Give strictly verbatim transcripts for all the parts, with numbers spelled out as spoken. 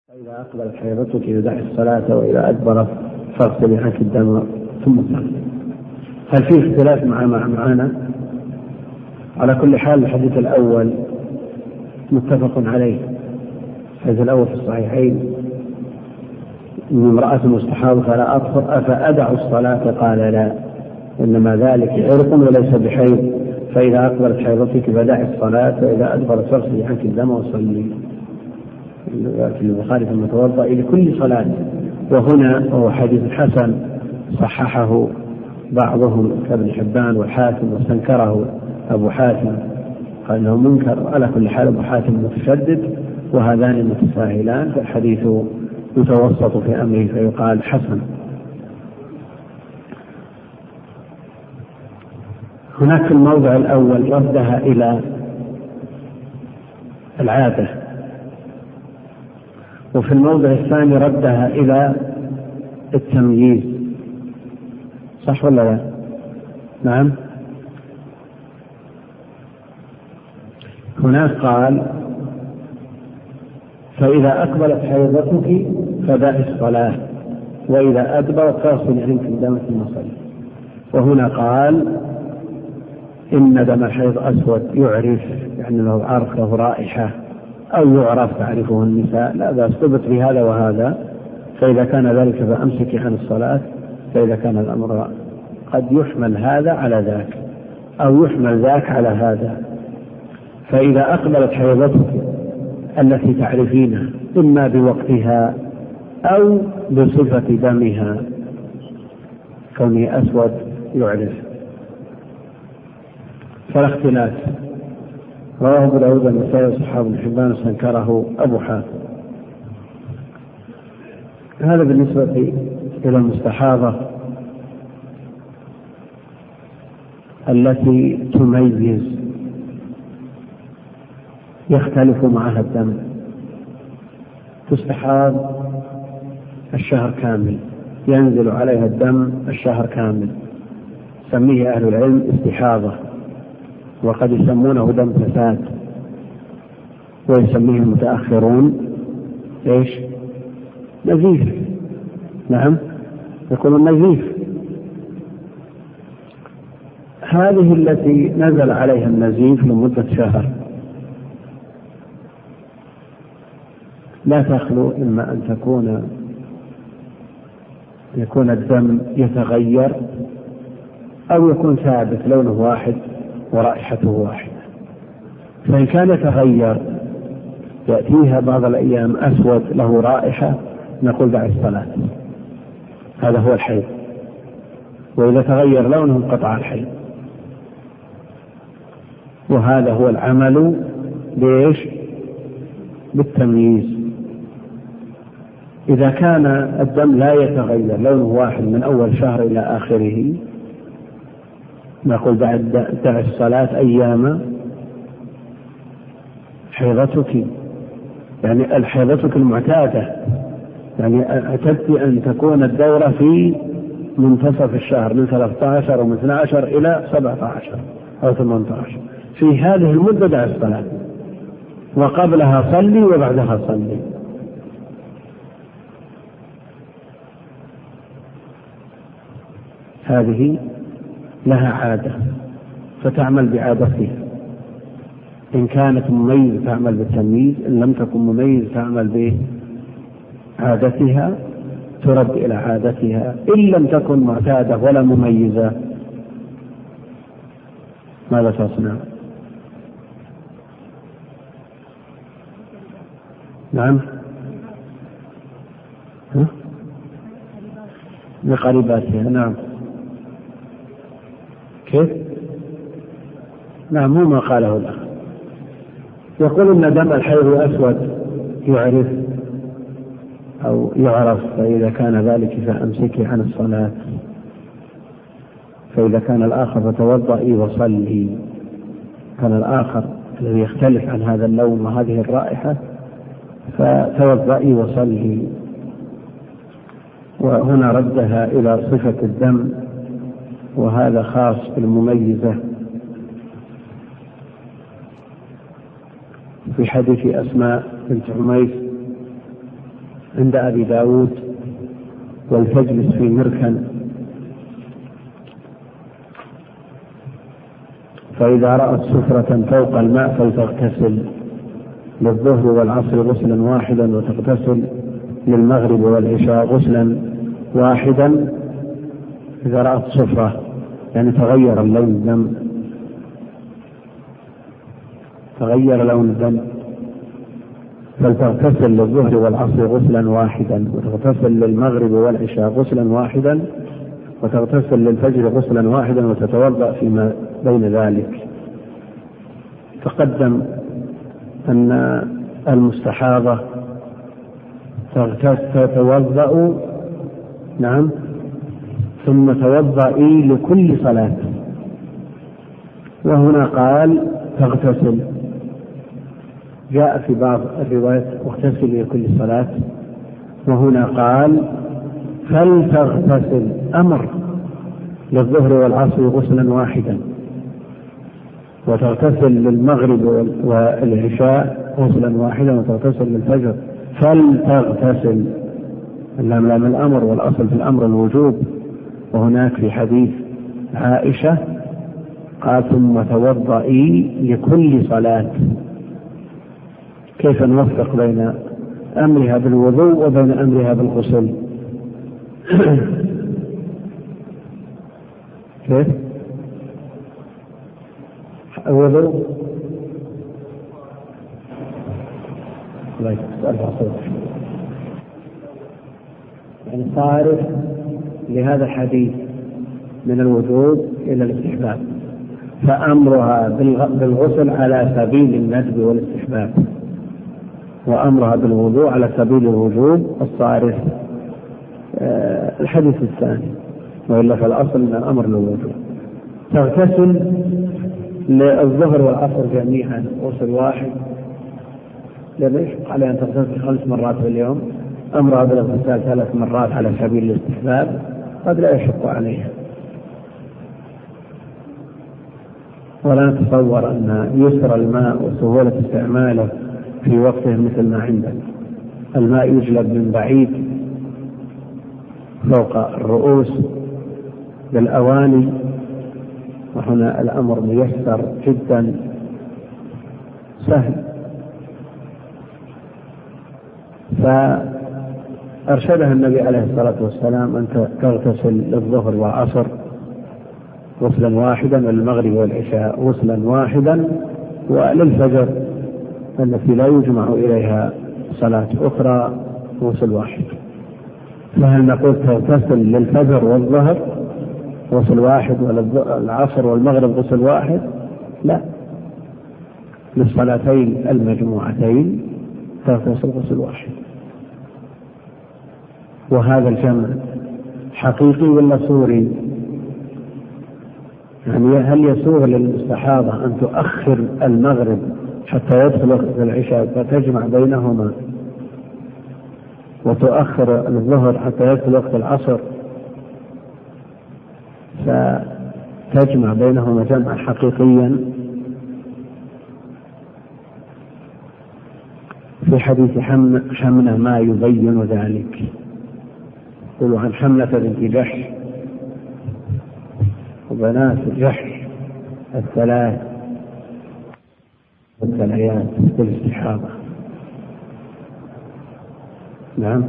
فإذا أقبلت حيضتك فدعي الصلاة وإذا أدبرت فاغسلي عنك الدم ثم صلي. هل في اختلاف مع معنا؟ على كل حال الحديث الأول متفق عليه. الحديث الأول في الصحيحين إن امرأة مستحاضة فلا أطهر أفأدع الصلاة قال لا إنما ذلك عرق وليس بحيض فإذا أقبلت حيضتك فدعي الصلاة وإذا أدبرت فاغسلي عنك الدم وصلي. في البخاري ثم توضأ لكل صلاة. وهنا هو حديث حسن صححه بعضهم كابن حبان والحاكم واستنكره أبو حاتم قال انه منكر. على كل حال أبو حاتم متشدد وهذان متساهلان فالحديث يتوسط في أمره فيقال حسن. هناك في الموضع الأول ردها إلى العادة، وفي الموضع الثاني ردها إلى التمييز. صح ولا لا؟ نعم. هناك قال فإذا أقبلت حيضتك فدعي الصلاة وإذا أدبرت فاغسلي عنك الدم ثم صلي. وهنا قال إن دم الحيض أسود يعرف يعني له عرق له رائحة أو يعرف تعرفه النساء لا بأس ثبت بهذا وهذا. فإذا كان ذلك فأمسكي عن الصلاة. فإذا كان الأمر قد يحمل هذا على ذاك أو يحمل ذاك على هذا. فإذا أقبلت حيضتك التي تعرفينها إما بوقتها أو بصفة دمها كونه أسود يعرف فلا اختلاف. رواه أبو داود والنسائي وصححه ابن حبان واستنكره أبو حاتم. هذا بالنسبة إلى المستحاضة التي تميز يختلف معها الدم. تستحاض الشهر كامل ينزل عليها الدم الشهر كامل سميه أهل العلم استحاضة وقد يسمونه دم فساد ويسميه المتأخرون إيش؟ نزيف. نعم يقولون نزيف. هذه التي نزل عليها النزيف لمدة شهر لا تخلو إما أن تكون يكون الدم يتغير أو يكون ثابت لونه واحد ورائحته واحدة. فإن كان يتغير يأتيها بعض الأيام أسود له رائحة نقول دع الصلاة هذا هو الحيض. وإذا تغير لونه انقطع الحيض. وهذا هو العمل ليش؟ بالتمييز. إذا كان الدم لا يتغير لونه واحد من أول شهر إلى آخره نقول دع الصلاة أيام حيضتك يعني الحيضتك المعتادة يعني اعتدت أن تكون الدورة في منتصف الشهر من ثلاثة عشر ومن اثني عشر إلى سبعة عشر أو ثمانية عشر. في هذه المدة دع الصلاة وقبلها صلي وبعدها صلي. هذه لها عادة فتعمل بعادتها. إن كانت مميزة تعمل بالتمييز إن لم تكن مميزة تعمل بعادتها ترد إلى عادتها. إن لم تكن معتادة ولا مميزة ماذا تصنع؟ نعم بقريباتها. نعم كيف؟ نعم مو ما قاله الأخ. يقول إن دم الحيض أسود يعرف أو يعرف فإذا كان ذلك فأمسكي عن الصلاة. فإذا كان الآخر فتوضئي وصلي. كان الآخر الذي يختلف عن هذا اللون وهذه الرائحة فتوضئي وصلي. وهنا ردها إلى صفة الدم وهذا خاص بالمميزة. في حديث أسماء بنت عميس عند أبي داود ولتجلس في مركن، فإذا رأت سفرة فوق الماء فلتغتسل للظهر والعصر غسلا واحدا، وتغتسل للمغرب والعشاء غسلا واحدا. إذا رأت سفرة يعني تغير اللون الدم، تغير لون الدم فلتغتسل للظهر والعصر غسلا واحدا، وتغتسل للمغرب والعشاء غسلا واحدا، وتغتسل للفجر غسلا واحدا، وتتوضأ فيما بين ذلك. تقدم أن المستحاضة تتوضأ نعم ثم توضئي لكل صلاة، وهنا قال تغتسل. جاء في بعض الروايات اغتسل لكل صلاة، وهنا قال فلتغتسل، أمر للظهر والعصر غسلا واحدا، وتغتسل للمغرب والعشاء غسلا واحدا، وتغتسل للفجر. فلتغتسل، اللام لام الأمر، والأصل في الأمر الوجوب. وهناك في حديث عائشة قال ثم توضئي لكل صلاة. كيف نوفق بين أمرها بالوضوء وبين أمرها بالغسل؟ كيف الوضوء؟ لا يسألها صوت يعني صارف لهذا الحديث من الوجوب إلى الاستحباب، فأمرها بالغسل على سبيل الندب والاستحباب، وأمرها بالوضوء على سبيل الوجوب الصارف آه الحديث الثاني، وإلا فالأصل من الأمر للوجوب. تغتسل للظهر والعصر جميعا غسل واحد، لأنه يشق عليها أن تغتسل خمس مرات في اليوم، أمرها بالاغتسال ثلاث مرات على سبيل الاستحباب قد لا يشق عليها. ولا نتصور أن يسر الماء وسهولة استعماله في وقته مثل ما عندنا. الماء يجلب من بعيد فوق الرؤوس بالأواني، وهنا الأمر ميسر جدا سهل. فأرشدها النبي عليه الصلاة والسلام أن تغتسل للظهر والعصر غسلا واحدا، وللمغرب والعشاء غسلا واحدا، وللفجر التي لا يجمع إليها صلاة أخرى غسل واحد. فهل نقول تغتسل للفجر والظهر غسل واحد، وللعصر والمغرب غسل واحد؟ لا، للصلاتين المجموعتين تغتسل غسل واحد. وهذا الجمع حقيقي ولا صوري؟ يعني هل يسوغ للمستحاضة أن تؤخر المغرب حتى يدخل وقت العشاء فتجمع بينهما، وتؤخر الظهر حتى يدخل وقت العصر فتجمع بينهما جمعا حقيقيا؟ في حديث حمنة ما يبين ذلك. يقول عن حمنة بنت جحش وبنات جحش الثلاث والثنيات بالاستحاضة. نعم،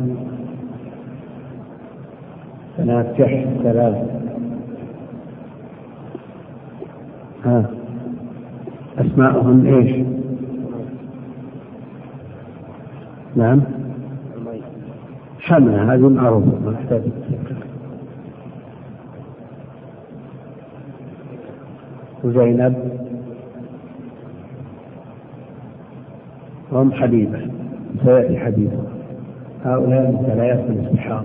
بنات جحش الثلاث. ها أسماءهن إيش؟ نعم، حمنة هذه معروفة ما نحتاج. وزينب وأم حبيبة سيأتي حديثا. هؤلاء الثلاث من الاستحاضة.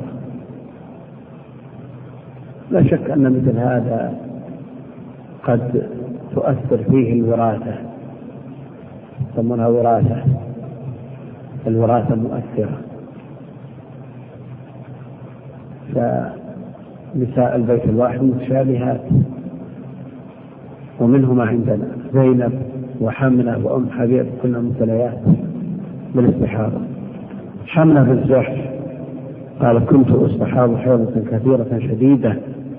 لا شك أن مثل هذا قد تؤثر فيه الوراثة، يسمونها وراثة، الوراثة مؤثرة. فنساء البيت الواحد متشابهات، ومنهما عندنا زينب وحمنة وأم حبيب كلها مثليات بالاستحاضة. حمنة بنت جحش قال كنت أستحاض حيضة كثيرة شديدة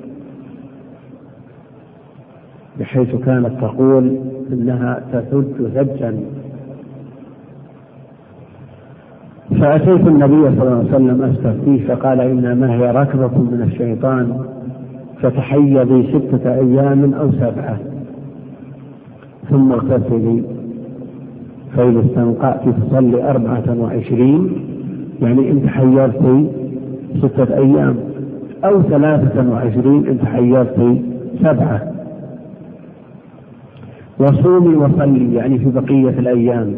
بحيث كانت تقول إنها تثج ثجا، فأتيت النبي صلى الله عليه وسلم أستفتيه فقال إنما هي ركضة من الشيطان فتحيضي ستة أيام أو سبعة ثم اغتسلي، فإذا استنقعت تصلي أربعة وعشرين، يعني إن تحيضتي ستة أيام، أو ثلاثة وعشرين إن تحيضتي سبعة، وصومي وصلي، يعني في بقية الأيام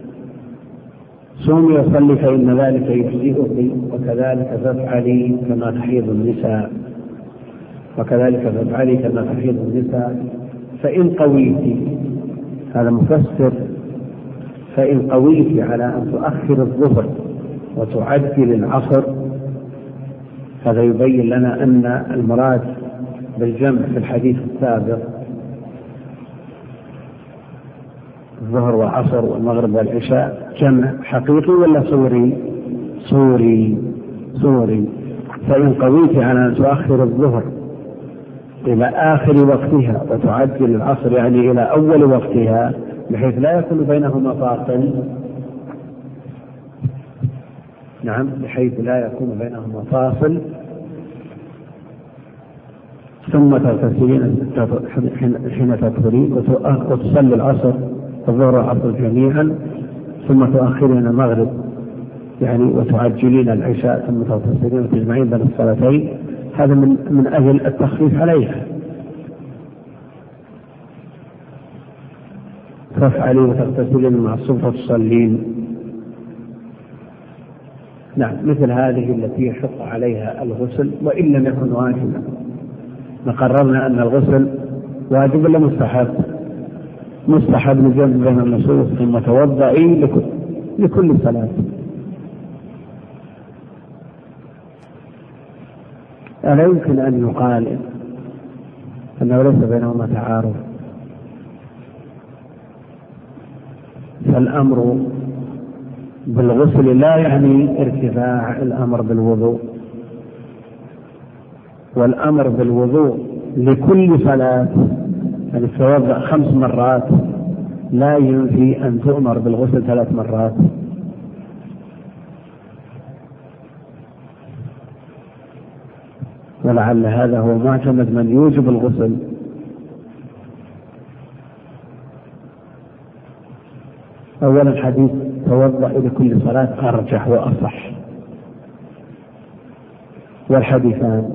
صومي وصلي فإن ذلك يجزئك، وكذلك تفعلي كما تحيض النساء، وكذلك تفعلي كما تحيض النساء، فإن قويت، هذا مفسر، فإن قويت على أن تؤخر الظهر وتعجل العصر، هذا يبين لنا أن المراد بالجمع في الحديث السابق الظهر والعصر والمغرب والعشاء جمع حقيقي ولا صوري؟ صوري صوري. فإن قويت على أن تؤخر الظهر إلى آخر وقتها وتعجل العصر يعني إلى أول وقتها بحيث لا يكون بينهما فاصل، نعم بحيث لا يكون بينهما فاصل، ثم تغتسلين حين تطهرين وتصلي العصر الظهر والعصر جميعا، ثم تؤخرين المغرب يعني وتعجلين العشاء، ثم تغتسلين وتجمعين بين الصلاتين، هذا من من أجل التخفيف عليها. تفعلي وتغتسلين مع الصبح وتصلين. نعم مثل هذه التي يشق عليها الغسل وإن لم يكن واجبا. نقررنا أن الغسل واجب ولا مستحب؟ مستحب لجمع بين النصوص، ثم توضئي لكل, لكل صلاة. ألا يمكن أن يقال أنه ليس بينهما تعارض؟ فالأمر بالغسل لا يعني ارتفاع الأمر بالوضوء، والأمر بالوضوء لكل صلاة يعني تتوضأ خمس مرات لا ينفي أن تؤمر بالغسل ثلاث مرات. ولعل هذا هو معتمد من يوجب الغسل. أولا الحديث توضأ لكل صلاة أرجح وأصح، والحديثان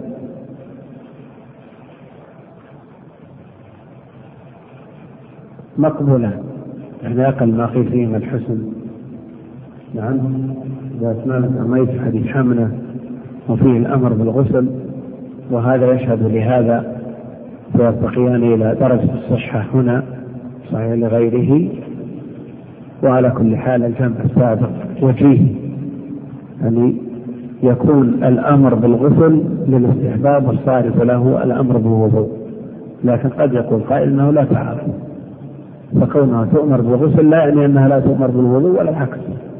مقبولان، يعني أقل ما قيل فيهما الحسن. نعم إذا سمعت رميت حديث حمنة وفيه الأمر بالغسل، وهذا يشهد لهذا، فيرتقيان إلى درجة الصحة هنا صحيح لغيره. وعلى كل حال الجمع السابق وجيه، يعني يكون الأمر بالغسل للاستحباب والصارف له الأمر بالوضوء، لكن قد يقول قائل أنه لا تعارض، فكونها تؤمر بالغسل لا يعني أنها لا تؤمر بالوضوء ولا العكس،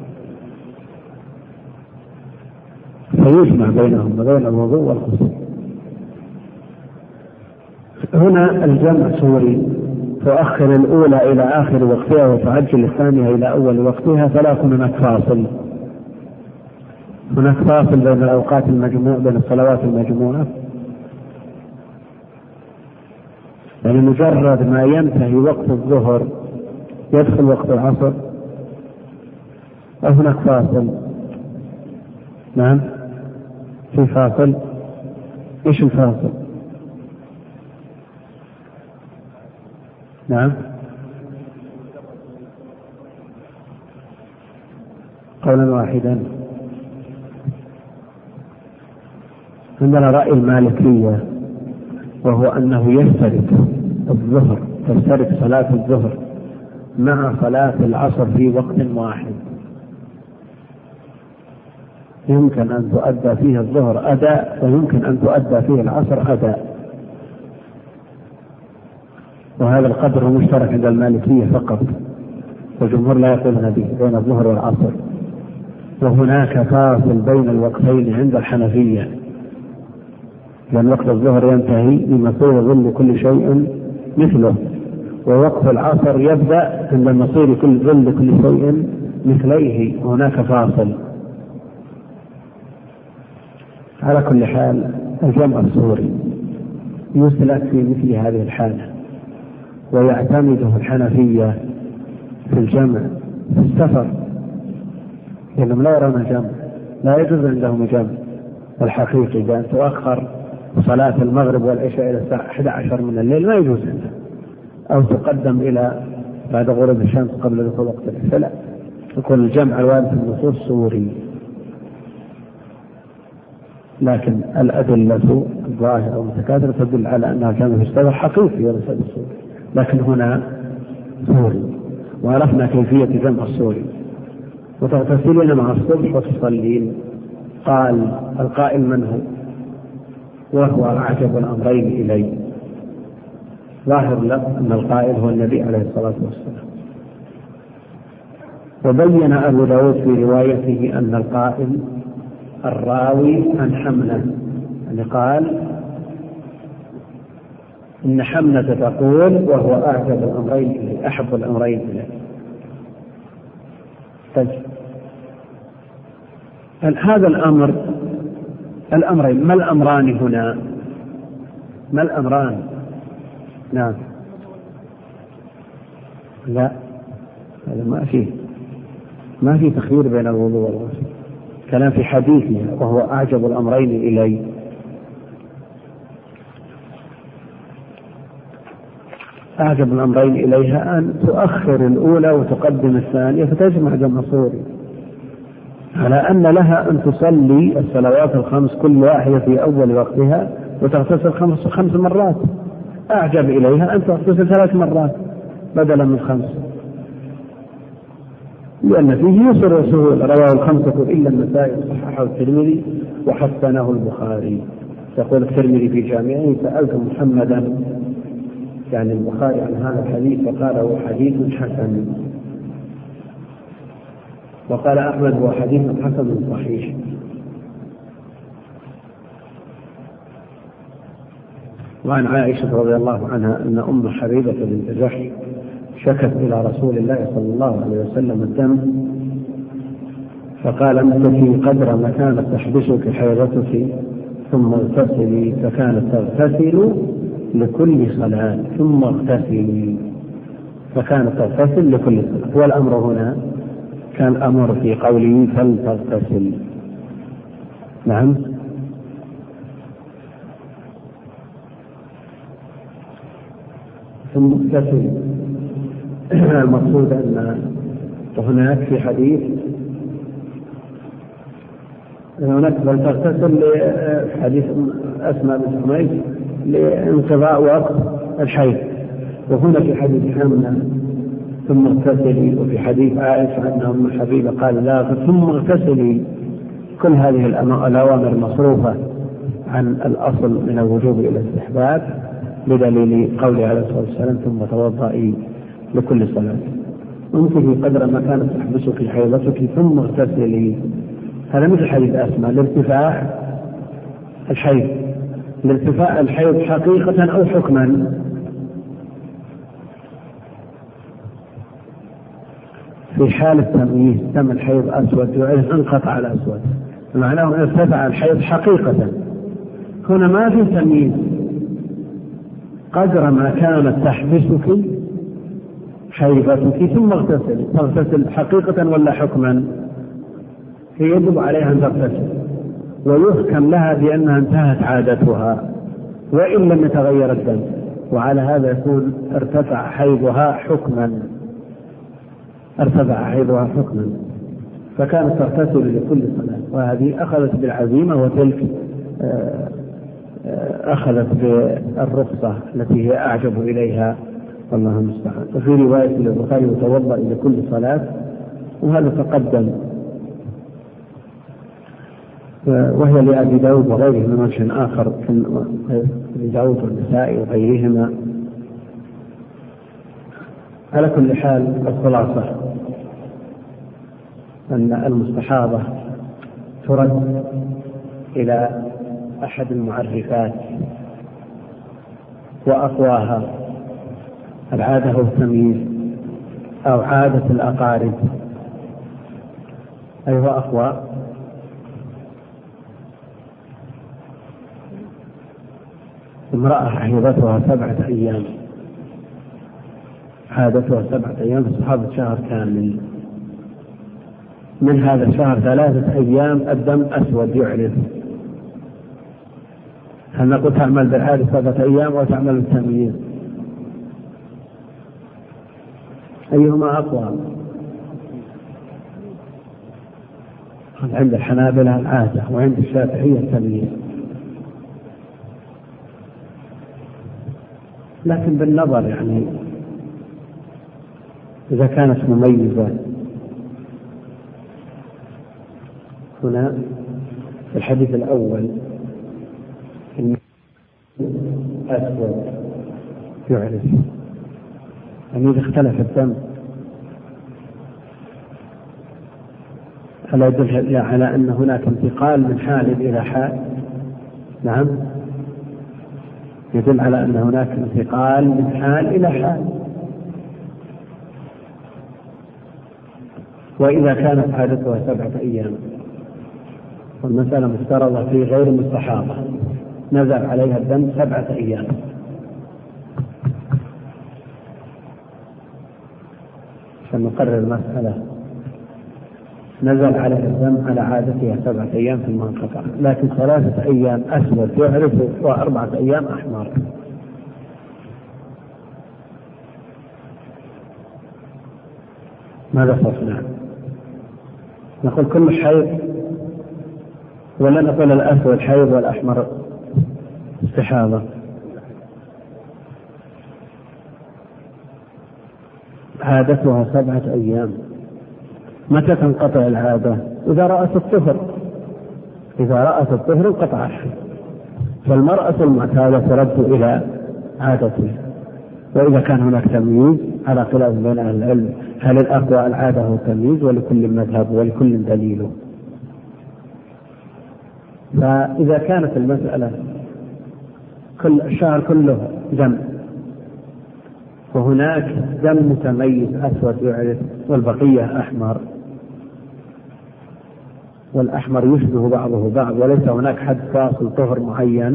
فيجمع بينهم وبين الوضوء والغسل. هنا الجمع صوري، تؤخر الأولى إلى آخر وقتها وتعجل الثانية إلى أول وقتها، فلا يكون هناك فاصل. هناك فاصل بين الأوقات المجموعة، بين الصلوات المجموعة، يعني مجرد ما ينتهي وقت الظهر يدخل وقت العصر، أو هناك فاصل؟ نعم في فاصل. إيش الفاصل؟ نعم قولا واحدا. عندنا رأي المالكية وهو أنه يشترك الظهر، تشترك صلاة الظهر مع صلاة العصر في وقت واحد، يمكن أن تؤدى فيه الظهر أداء ويمكن أن تؤدى فيه العصر أداء، وهذا القدر مشترك عند المالكية فقط، والجمهور لا يقولون به بين الظهر والعصر. وهناك فاصل بين الوقتين عند الحنفية، لأن وقت الظهر ينتهي بمصير ظل كل شيء مثله، ووقت العصر يبدأ عند مصير كل ظل كل شيء مثليه، هناك فاصل. على كل حال الجمع الصوري يسلك في مثل هذه الحالة، ويعتمده الحنفية في الجمع في السفر، لأنهم لا يرون الجمع، لا يجوز عندهم الجمع الحقيقي بأن تؤخر صلاة المغرب والعشاء إلى الساعة إحدى عشر من الليل، ما يجوز عندهم، أو تقدم إلى بعد غروب الشمس قبل دخول وقت العشاء، لا، يكون الجمع الوارد في النصوص صوري. لكن الأدلة الظاهرة والمتكاثرة تدل على أنها الجمع في السفر حقيقي وليس بالصوري، لكن هنا صوري. وعرفنا كيفية جمع الصوري. وتغتسلين مع الصبح وتصلين. قال القائل من هو؟ وهو أعجب الأمرين إلي. ظاهر لك أن القائل هو النبي عليه الصلاة والسلام. وبين أبو داود في روايته أن القائل الراوي عن حمنة، يعني قال إن حمنة تقول وهو أعجب الأمرين إلي، أحب الأمرين إلي. طيب هذا الأمر الأمرين، ما الأمران هنا؟ ما الأمران؟ نعم، لا، هذا ما فيه ما في تخيير بين الوضوء والغسل، كلام في حديثها وهو أعجب الأمرين إلي. أعجب الأمرين إليها أن تؤخر الأولى وتقدم الثانية فتجمع جمع صوري، على أن لها أن تصلي الصلوات الخمس كل واحدة في أول وقتها وتغتسل خمس, خمس مرات. أعجب إليها أن تغتسل ثلاث مرات بدلا من خمس، لأن فيه يسر وسهول. رواه الخمسة إلا النسائي وصححه الترمذي وحسنه البخاري. يقول الترمذي في جامعه سألت محمدا يعني البخاري عن هذا الحديث فقال هو حديث حسن، وقال أحمد هو حديث حسن صحيح. وعن عائشة رضي الله عنها أن أم حبيبة بنت جحش شكت إلى رسول الله صلى الله عليه وسلم الدم، فقال امسكي قدر ما كانت تحبسك حيضتك ثم اغتسلي، فكانت تغتسل لكل صلاة ثم اغتسلي، فكانت تغتسل لكل صلاة. والأمر هنا كان أمر في قوله فلتغتسل. نعم، ثم اغتسل. المقصود أن هناك في حديث هناك فلتغتسل في حديث أسماء بنت حميد لانقضاء وقت الحيض، وهنا في حديث حمنا ثم اغتسلي، وفي حديث عائشة أن أم حبيبة قال لا ثم اغتسلي. كل هذه الأوامر مصروفة عن الأصل من الوجوب إلى الاستحباب بدليل قوله عليه الصلاة والسلام ثم توضئي لكل صلاة. امسكي قدر ما كانت تحبسك حيضتك ثم اغتسلي. هذا مثل حديث أسماء لارتفاع الحيض، لارتفاع الحيض حقيقة أو حكما. في حال التمييز دم الحيض أسود وإذ انقطع الأسود، معناه أن ارتفع الحيض حقيقة. هنا ما في تمييز، قدر ما كانت تحبسك حيضتك ثم اغتسل. تغتسل حقيقة ولا حكما؟ هي يجب عليها أن تغتسل، ويحكم لها بأنها انتهت عادتها وإن لم يتغير الدم، وعلى هذا يكون ارتفع حيضها حكما ارتفع حيضها حكما فكانت تغتسل لكل صلاة. وهذه أخذت بالعزيمة، وتلك أخذت بالرخصة التي هي أعجب إليها، والله المستعان. وفي رواية البخاري يتوضأ لكل صلاة، وهذا تقدم، وهي لأبي داود وغيره من وجه آخر أبي داود والنسائي وغيرهما. على كل حال الخلاصة أن المستحاضة ترد إلى أحد المعرفات وأقواها العادة والتمييز أو عادة الأقارب، أي هو أقوى؟ امرأة حيضتها سبعة أيام، عادتها سبعة أيام في صحابة شهر كامل، من هذا الشهر ثلاثة أيام الدم أسود يعرف، هل نقول تعمل بالعادة سبعة أيام أو تعمل بالتمييز؟ أيهما أقوى؟ عند الحنابلة العادة وعند الشافعية التمييز، لكن بالنظر يعني إذا كانت مميزة هنا في الحديث الأول إن أسود يعرف، يعني إذا اختلف الدم فلا يدل على أن هناك انتقال من حال إلى حال. نعم، يدل على أن هناك انتقال من حال إلى حال. وإذا كانت عادتها سبعة أيام والمسألة مفترضة في غير مستحاضة نزل عليها الدم سبعة أيام، فنقرر المسألة نزل عليها الدم على عادتها سبعة أيام في المنقطع، لكن ثلاثة أيام أسود يعرف وأربعة أيام أحمر. ماذا صرنا؟ نقول كل حيض ولا نقول الأسود حيض والأحمر استحاضة؟ عادتها سبعة أيام. متى تنقطع العادة؟ إذا رأت الطهر، إذا رأت الطهر انقطع الحيض، فالمرأة المعتادة ترد إلى عادتها. وإذا كان هناك تمييز على خلاف بين أهل العلم هل الأقوى العادة والتمييز، ولكل مذهب ولكل دليله. فإذا كانت المسألة كل الشهر كله دم وهناك دم متميز أسود يعرف والبقية أحمر، والأحمر يشبه بعضه بعض وليس هناك حد فاصل طهر معين،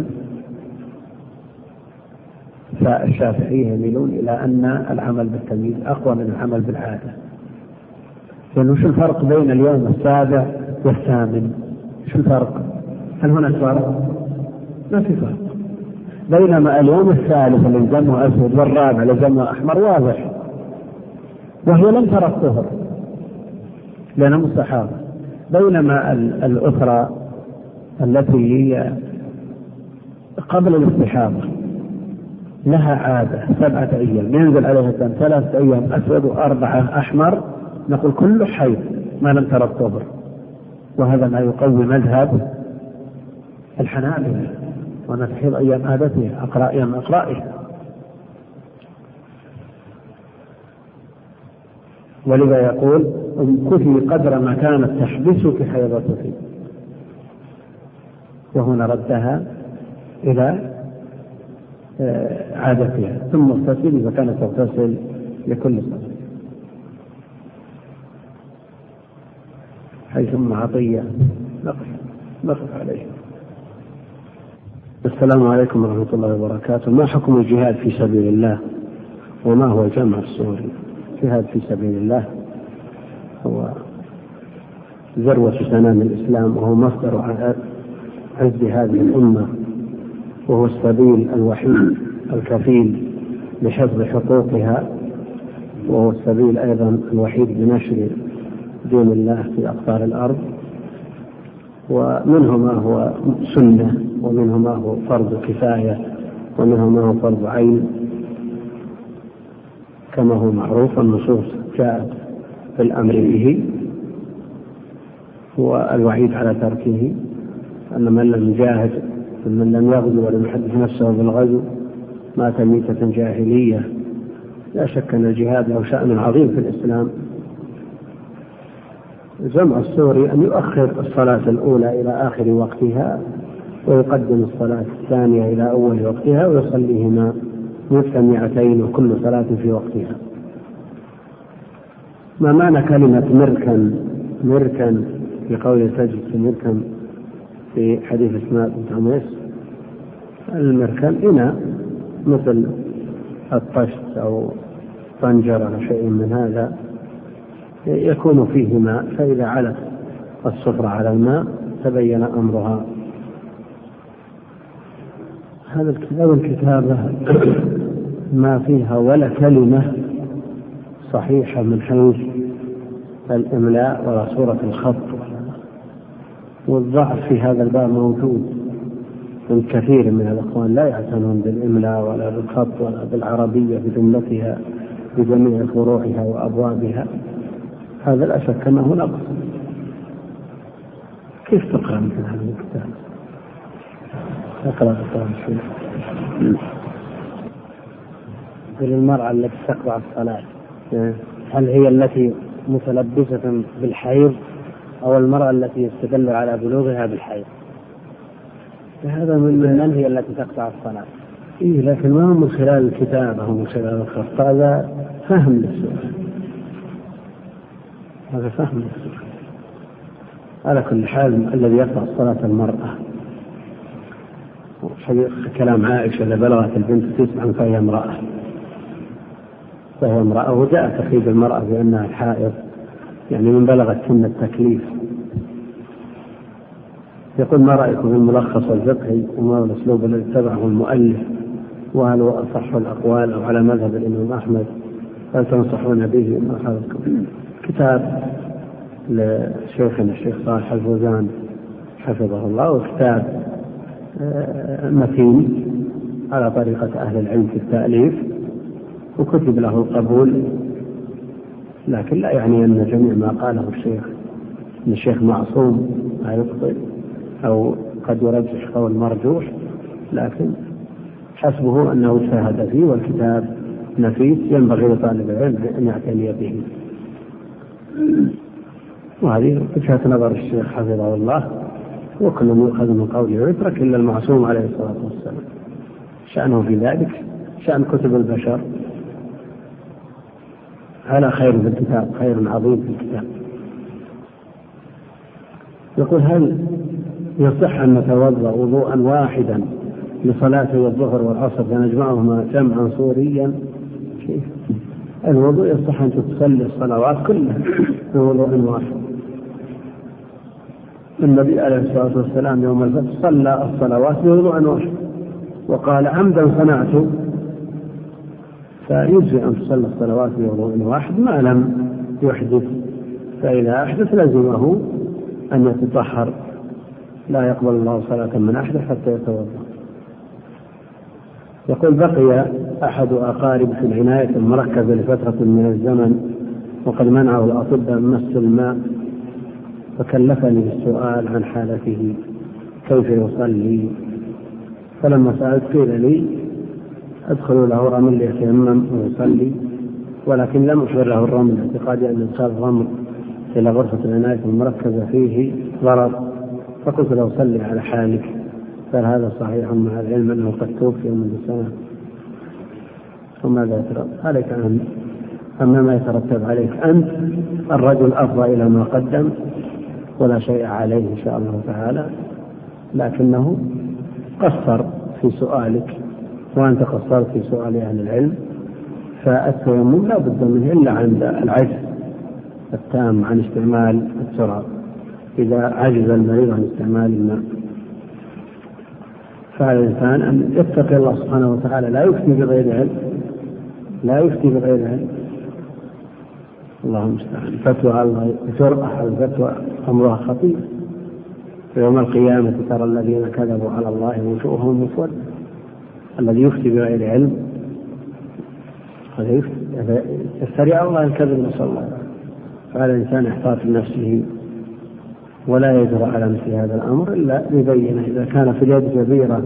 فالشافعية يميلون إلى أن العمل بالتمييز أقوى من العمل بالعادة. لأنه شو الفرق بين اليوم السابع والثامن؟ شو الفرق؟ هل هناك فرق؟ ما في فرق. بينما اليوم الثالث اللي دمه أسود والرابع اللي دمه أحمر واضح، وهي لم ترى الطهر لأنها مستحاضة، بينما الأخرى التي هي قبل الاستحاضة لها عادة سبعة أيام ينزل عليها الدم ثلاثة أيام أسود وأربعة أحمر، نقول كله حيض ما لم ترى الطهر، وهذا ما يقوي مذهب الحنابلة وأنا تحيض أيام عادتها أقرأ أيام أقرائها. ولذا يقول امكثي قدر ما كانت تحبسك حيضتك، وهنا ردها إلى عادتها، ثم اغتسل إذا كانت تغتسل لكل صلاة. حيثم عطية نقف نقف عليه. السلام عليكم ورحمة الله وبركاته. ما حكم الجهاد في سبيل الله وما هو الجمع الصوري؟ الجهاد في سبيل الله هو ذروة سنام الإسلام، وهو مصدر عز هذه الأمة، وهو السبيل الوحيد الكفيل لحفظ حقوقها، وهو السبيل أيضا الوحيد لنشر دين الله في أقطار الأرض، ومنه ما هو سنة ومنه ما هو فرض كفاية ومنه ما هو فرض عين، كما هو معروف النصوص جاءت في الأمر به والوعيد على تركه، أن من لم يجاهد من لم يغزو ولم يحدث نفسه بالغزو مات ميتة جاهلية. لا شك أن الجهاد له شأن عظيم في الإسلام، جمع السوري أن يؤخر الصلاة الأولى إلى آخر وقتها ويقدم الصلاة الثانية إلى أول وقتها ويصليهما مجتمعتين وكل صلاة في وقتها. ما معنى كلمة مركن مركن في قول تجد مركن في حديث اسماء بنت عميس؟ المركن إناء مثل الطشت أو طنجرة أو شيء من هذا يكون فيه ماء، فإذا علت الصفرة على الماء تبين أمرها. هذا الكتاب الكتابة ما فيها ولا كلمة صحيحة من حيث الإملاء ولا صورة الخط، والضعف في هذا الباب موجود من كثير من الأخوان لا يعتنون بالإملاء ولا بالخط ولا بالعربية بجملتها بجميع فروعها وأبوابها. هذا لا شك أنه نقص. كيف تقرأ مثل هذا الكتاب؟ اقرأ اقرأ شيء. المرأة التي تقطع الصلاة هل هي التي متلبسة بالحيض أو المرأة التي يستدل على بلوغها بالحيض؟ هذا من من هي التي تقطع الصلاة؟ إيه، لكن ما هو من خلال الكتابة، هو من خلال الخط. هذا فهم للسؤال، هذا فهم للسؤال. على كل حال الذي يقطع الصلاة المرأة، كلام عائشة إذا بلغت البنت تسعا فهي امرأة فهي امرأة وجاء تخيب المرأة بأنها الحائض، يعني من بلغت سن التكليف. يقول ما رأيكم في الملخص الفقهي وما هو الأسلوب الذي اتبعه المؤلف، وهل هو أصح الأقوال أو على مذهب الإمام أحمد، هل تنصحون به؟ ما حضرتكم كتاب لشيخنا الشيخ صالح الفوزان حفظه الله، وكتاب متين على طريقة أهل العلم في التأليف، وكتب له القبول، لكن لا يعني أن جميع ما قاله الشيخ أن الشيخ معصوم لا يخطئ أو قد يرجح قول مرجوح، لكن حسبه أنه اجتهد فيه والكتاب نفيس ينبغي لطالب العلم أن يعتني به. وهذه وجهة نظر الشيخ حفظه الله، وكل يؤخذ من قوله ويترك إلا المعصوم عليه الصلاة والسلام. شأنه في ذلك شأن كتب البشر. هذا خير في الكتاب، خير عظيم في الكتاب. يقول هل يصح أن نتوضأ وضوءا واحدا لصلاتي الظهر والعصر فنجمعهما جمعا صوريا؟ كيف؟ الوضوء يصح أن تصلي الصلوات كلها بوضوء واحد. النبي عليه الصلاة والسلام يوم الفتح صلى الصلوات بوضوء واحد وقال عمدا صنعت، فيجزي أن تصلي الصلوات بوضوء واحد ما لم يحدث، فإذا أحدث لزمه أن يتطهر. لا يقبل الله صلاة من أحدث حتى يتوضأ. يقول بقي أحد أقارب في العناية المركزة لفترة من الزمن وقد منعه الأطباء من مس الماء، فكلفني بالسؤال عن حالته كيف يصلي، فلما سألت قيل لي أدخل له رمل يتيمم ويصلي، ولكن لم أشعر له الرمل اعتقادي أن إدخال الرمل إلى غرفة العناية المركزة فيه ضرر، فقلت له صلي على حالك. فهذا صحيح مع العلم أنه قد توفي منذ سنة، وماذا يترتب عليك أن أما ما يترتب عليك أنت الرجل أفضى إلى ما قدم ولا شيء عليه إن شاء الله تعالى، لكنه قصر في سؤالك وأنت قصرت في سؤال أهل العلم، فالتيمم لا بد منه إلا عند العجز التام عن استعمال التراب، إذا عجز المريض عن استعمال الماء. فعلى الإنسان أن يتقي الله سبحانه وتعالى، لا يفتي بغير علم، لا يفتي بغير علم. اللهم استعان. فتوى الله ترقح الفتوى أمرها خطير. في يوم القيامة ترى الذين كذبوا على الله وجوههم مسودة. الذي يفتي بغير علم هذا يفتي يفتري الله الكذب، نسأل الله. فعلى الإنسان يحتاط لنفسه ولا يجرى على مثل هذا الأمر إلا يبين. إذا كان في اليد كبيرة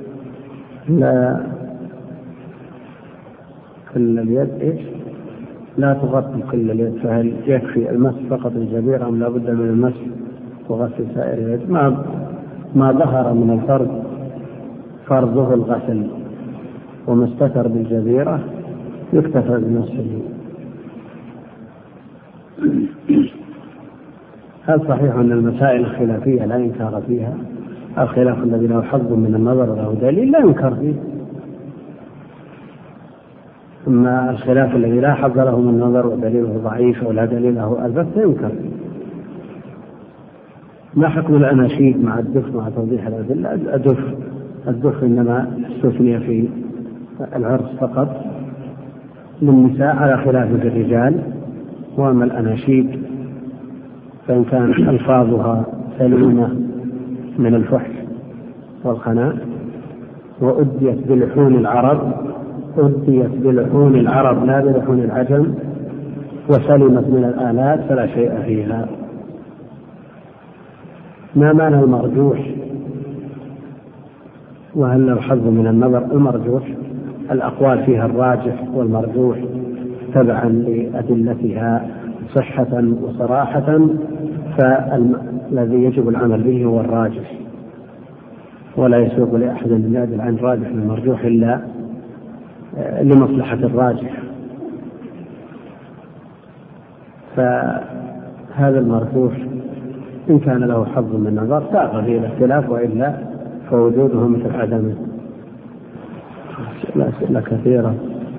لا كل اليد إيش لا تغطي كل اليد، فهل يكفي المس فقط الجبيرة أم لا بد من المس وغسل سائر اليد؟ ما ما ظهر من الفرد فرضه الغسل، وما استتر بالجبيرة يكتفى بمسه. هل صحيح أن المسائل الخلافية لا إنكار فيها؟ الخلاف الذي له حظ من النظر وله دليل لا ينكر فيه، أما الخلاف الذي لا حظ له من النظر ودليله ضعيف ولا دليل له البتة ينكر فيه. ما حكم الأناشيد مع الدف مع توضيح الأدلة؟ الدف الدف إنما استثني في العرس فقط للنساء على خلاف في الرجال، وأما الأناشيد فإن كان ألفاظها سليمة من الفحش والخناء وأديت بلحون العرب أديت بلحون العرب لا بلحون العجم وسلمت من الآلات فلا شيء فيها. ما معنى المرجوح وهل له حظ من النظر؟ المرجوح الأقوال فيها الراجح والمرجوح تبعا لأدلتها صحة وصراحة، فالذي يجب العمل به هو الراجح، ولا يسوق لأحد أن يعدل عن راجح من المرجوح إلا لمصلحة الراجح. فهذا المرجوح إن كان له حظ من النظر ساق به الاختلاف، وإلا فوجوده مثل عدمه. الأسئلة كثيرة.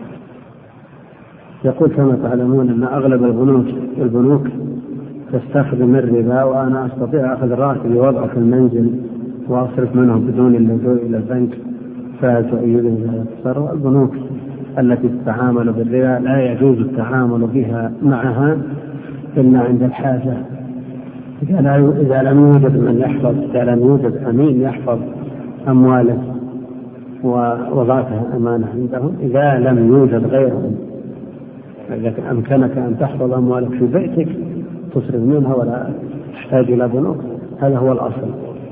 يقول كما تعلمون أن أغلب البنوك البنوك تستخدم الربا، وأنا أستطيع أخذ راتبي ووضعه في المنزل وأصرف منه بدون اللجوء إلى البنك، فهل تؤيدني هذا التصرف؟ البنوك التي تتعامل بالربا لا يجوز التعامل بها معها إلا عند الحاجة. إذا لم يوجد من يحفظ إذا لم يوجد أمين يحفظ أمواله ووضعتها أمانة عندهم، إذا لم يوجد غيرهم، لكن أمكنك أن تحفظ أموالك في بيتك تصرف منها ولا تحتاج إلى بنوك، هذا هو الأصل.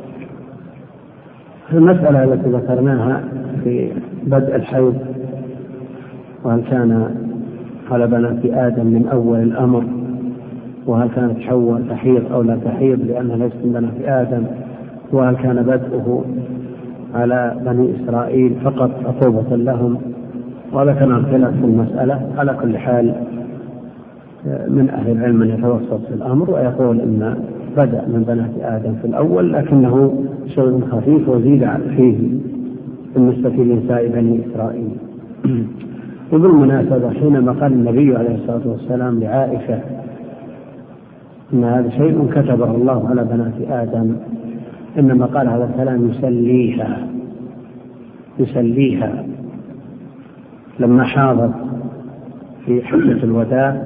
المسألة التي ذكرناها في بدء الحيض، وهل كان على بنات آدم من أول الأمر، وهل كانت حواء تحيض أو لا تحيض لأنها ليست من بنات آدم، وهل كان بدءه على بني إسرائيل فقط عقوبة لهم، وذكرنا الخلاف في المسألة. على كل حال من أهل العلم من يتوسط في الأمر ويقول إن بدأ من بنات آدم في الأول، لكنه شيء خفيف وزيد فيه بالنسبة لنساء بني إسرائيل. وبالمناسبة حينما قال النبي عليه الصلاة والسلام لعائشة إن هذا شيء كتبه الله على بنات آدم، إنما قال هذا الكلام يسليها يسليها لما حاضت في حجة الوداع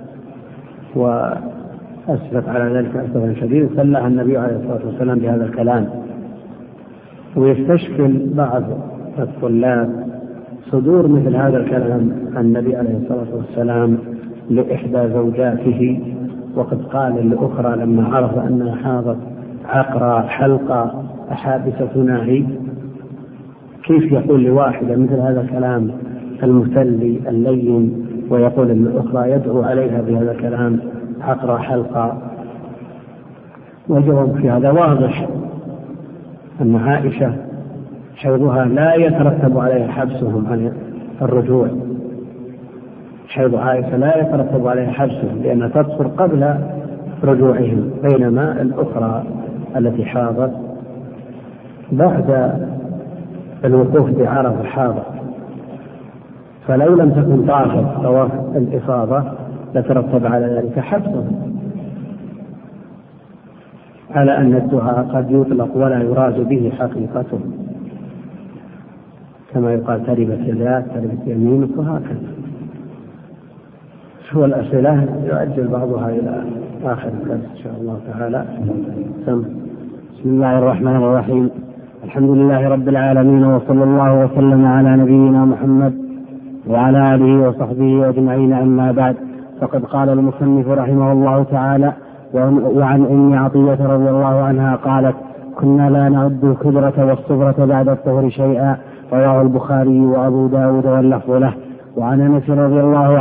وأسفت على ذلك أسفا شديدا، سلها النبي عليه الصلاة والسلام بهذا الكلام. ويستشكل بعض الطلاب صدور مثل هذا الكلام عن النبي عليه الصلاة والسلام لإحدى زوجاته، وقد قال لأخرى لما عرف أنها حاضت عقرى حلقة أحابستنا هي. كيف يقول لواحدة مثل هذا الكلام المثلي اللين، ويقول للأخرى يدعو عليها بهذا الكلام عقرى حلقة؟ والجواب في هذا واضح، أن عائشة حيضها لا يترتب عليها حبسهم عن الرجوع، حيض عائشة لا يترتب عليها حبسهم لأنها تطهر قبل رجوعهم، بينما الأخرى التي حاضت بعد الوقوف بعرفة حاضت، فلو لم تكن طافت طواف الإفاضة لترتب على ذلك حبسهم، على أن الدعاء قد يطلق ولا يراد به حقيقته، كما يقال تربت يداك تربت يمينك وهكذا. هو الأسئلة يؤجل بعضها إلى آخر الدرس إن شاء الله تعالى. سم. بسم الله الرحمن الرحيم. الحمد لله رب العالمين، وصلى الله وسلم على نبينا محمد وعلى آله وصحبه أجمعين. أما بعد، فقد قال المصنف رحمه الله تعالى: وعن أم عطية رضي الله عنها قالت: كنا لا نعد الكبرة والصغرة بعد الطهر شيئا. رواه البخاري وأبو داود واللفظ له. وعن أنس رضي الله عنه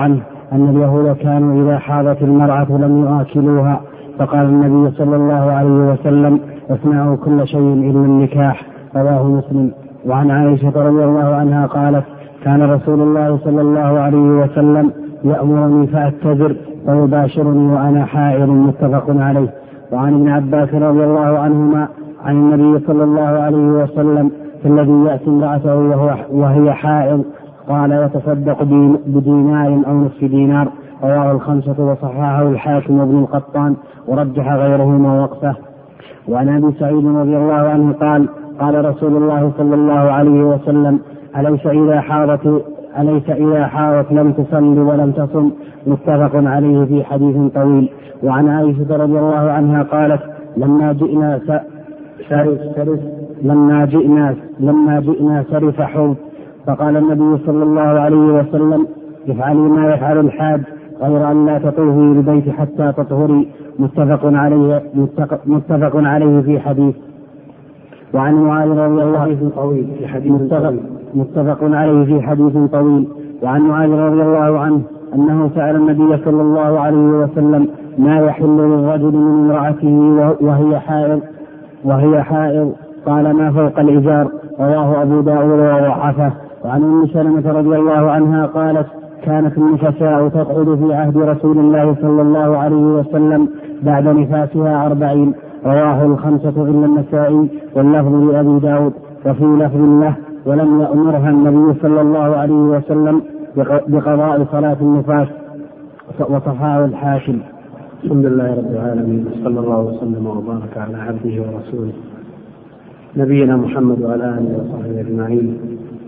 أن اليهود كانوا إذا حاضت المرأة لم يآكلوها، فقال النبي صلى الله عليه وسلم: اصنعوا كل شيء إلا النكاح. رواه مسلم. وعن عائشة رضي الله عنها قالت: كان رسول الله صلى الله عليه وسلم يأمرني فأتذر ويباشرني وأنا حائض. متفق عليه. وعن ابن عباس رضي الله عنهما عن النبي صلى الله عليه وسلم في الذي يأتي امرأته وهي حائض قال: يتصدق بدينار أو نصف دينار. رواه الخمسة وصححه الحاكم وابن القطان ورجح غيرهما وقفه. وعن أبي سعيد رضي الله عنه قال: قال رسول الله صلى الله عليه وسلم: أليس إذا حاضت أليس إذا حاضت لم تصل ولم تصم. متفق عليه في حديث طويل. وعن عائشة رضي الله عنها قالت: لما جئنا سرف سرف لما جئنا لما جئنا سرف حوض، فقال النبي صلى الله عليه وسلم: افعلي ما يفعل الحاج غير أن لا تطوفي البيت حتى تطهري. متفق عليه متفق عليه في حديث. وعن معاذ رضي الله عنه طويل في حديث متفق, متفق عليه في حديث طويل. وعن معاذ رضي الله عنه أنه سأل النبي صلى الله عليه وسلم: ما يحل للرجل من امرأته وهي حائض وهي حائض قال: ما فوق الإزار. رواه أبو داود وضعفه. وعن أم سلمة رضي الله عنها قالت: كانت النفساء تقعد في عهد رسول الله صلى الله عليه وسلم بعد نفاسها أربعين. رواه الخمسة إلا النسائي واللفظ لأبي داود. وفي لفظ له: ولم يأمرها النبي صلى الله عليه وسلم بقضاء صلاة النفاس. وصححه الحاكم. الحمد لله رب العالمين، صلى الله وسلم وبارك على عبده ورسوله نبينا محمد وعلى آله وصحبه أجمعين.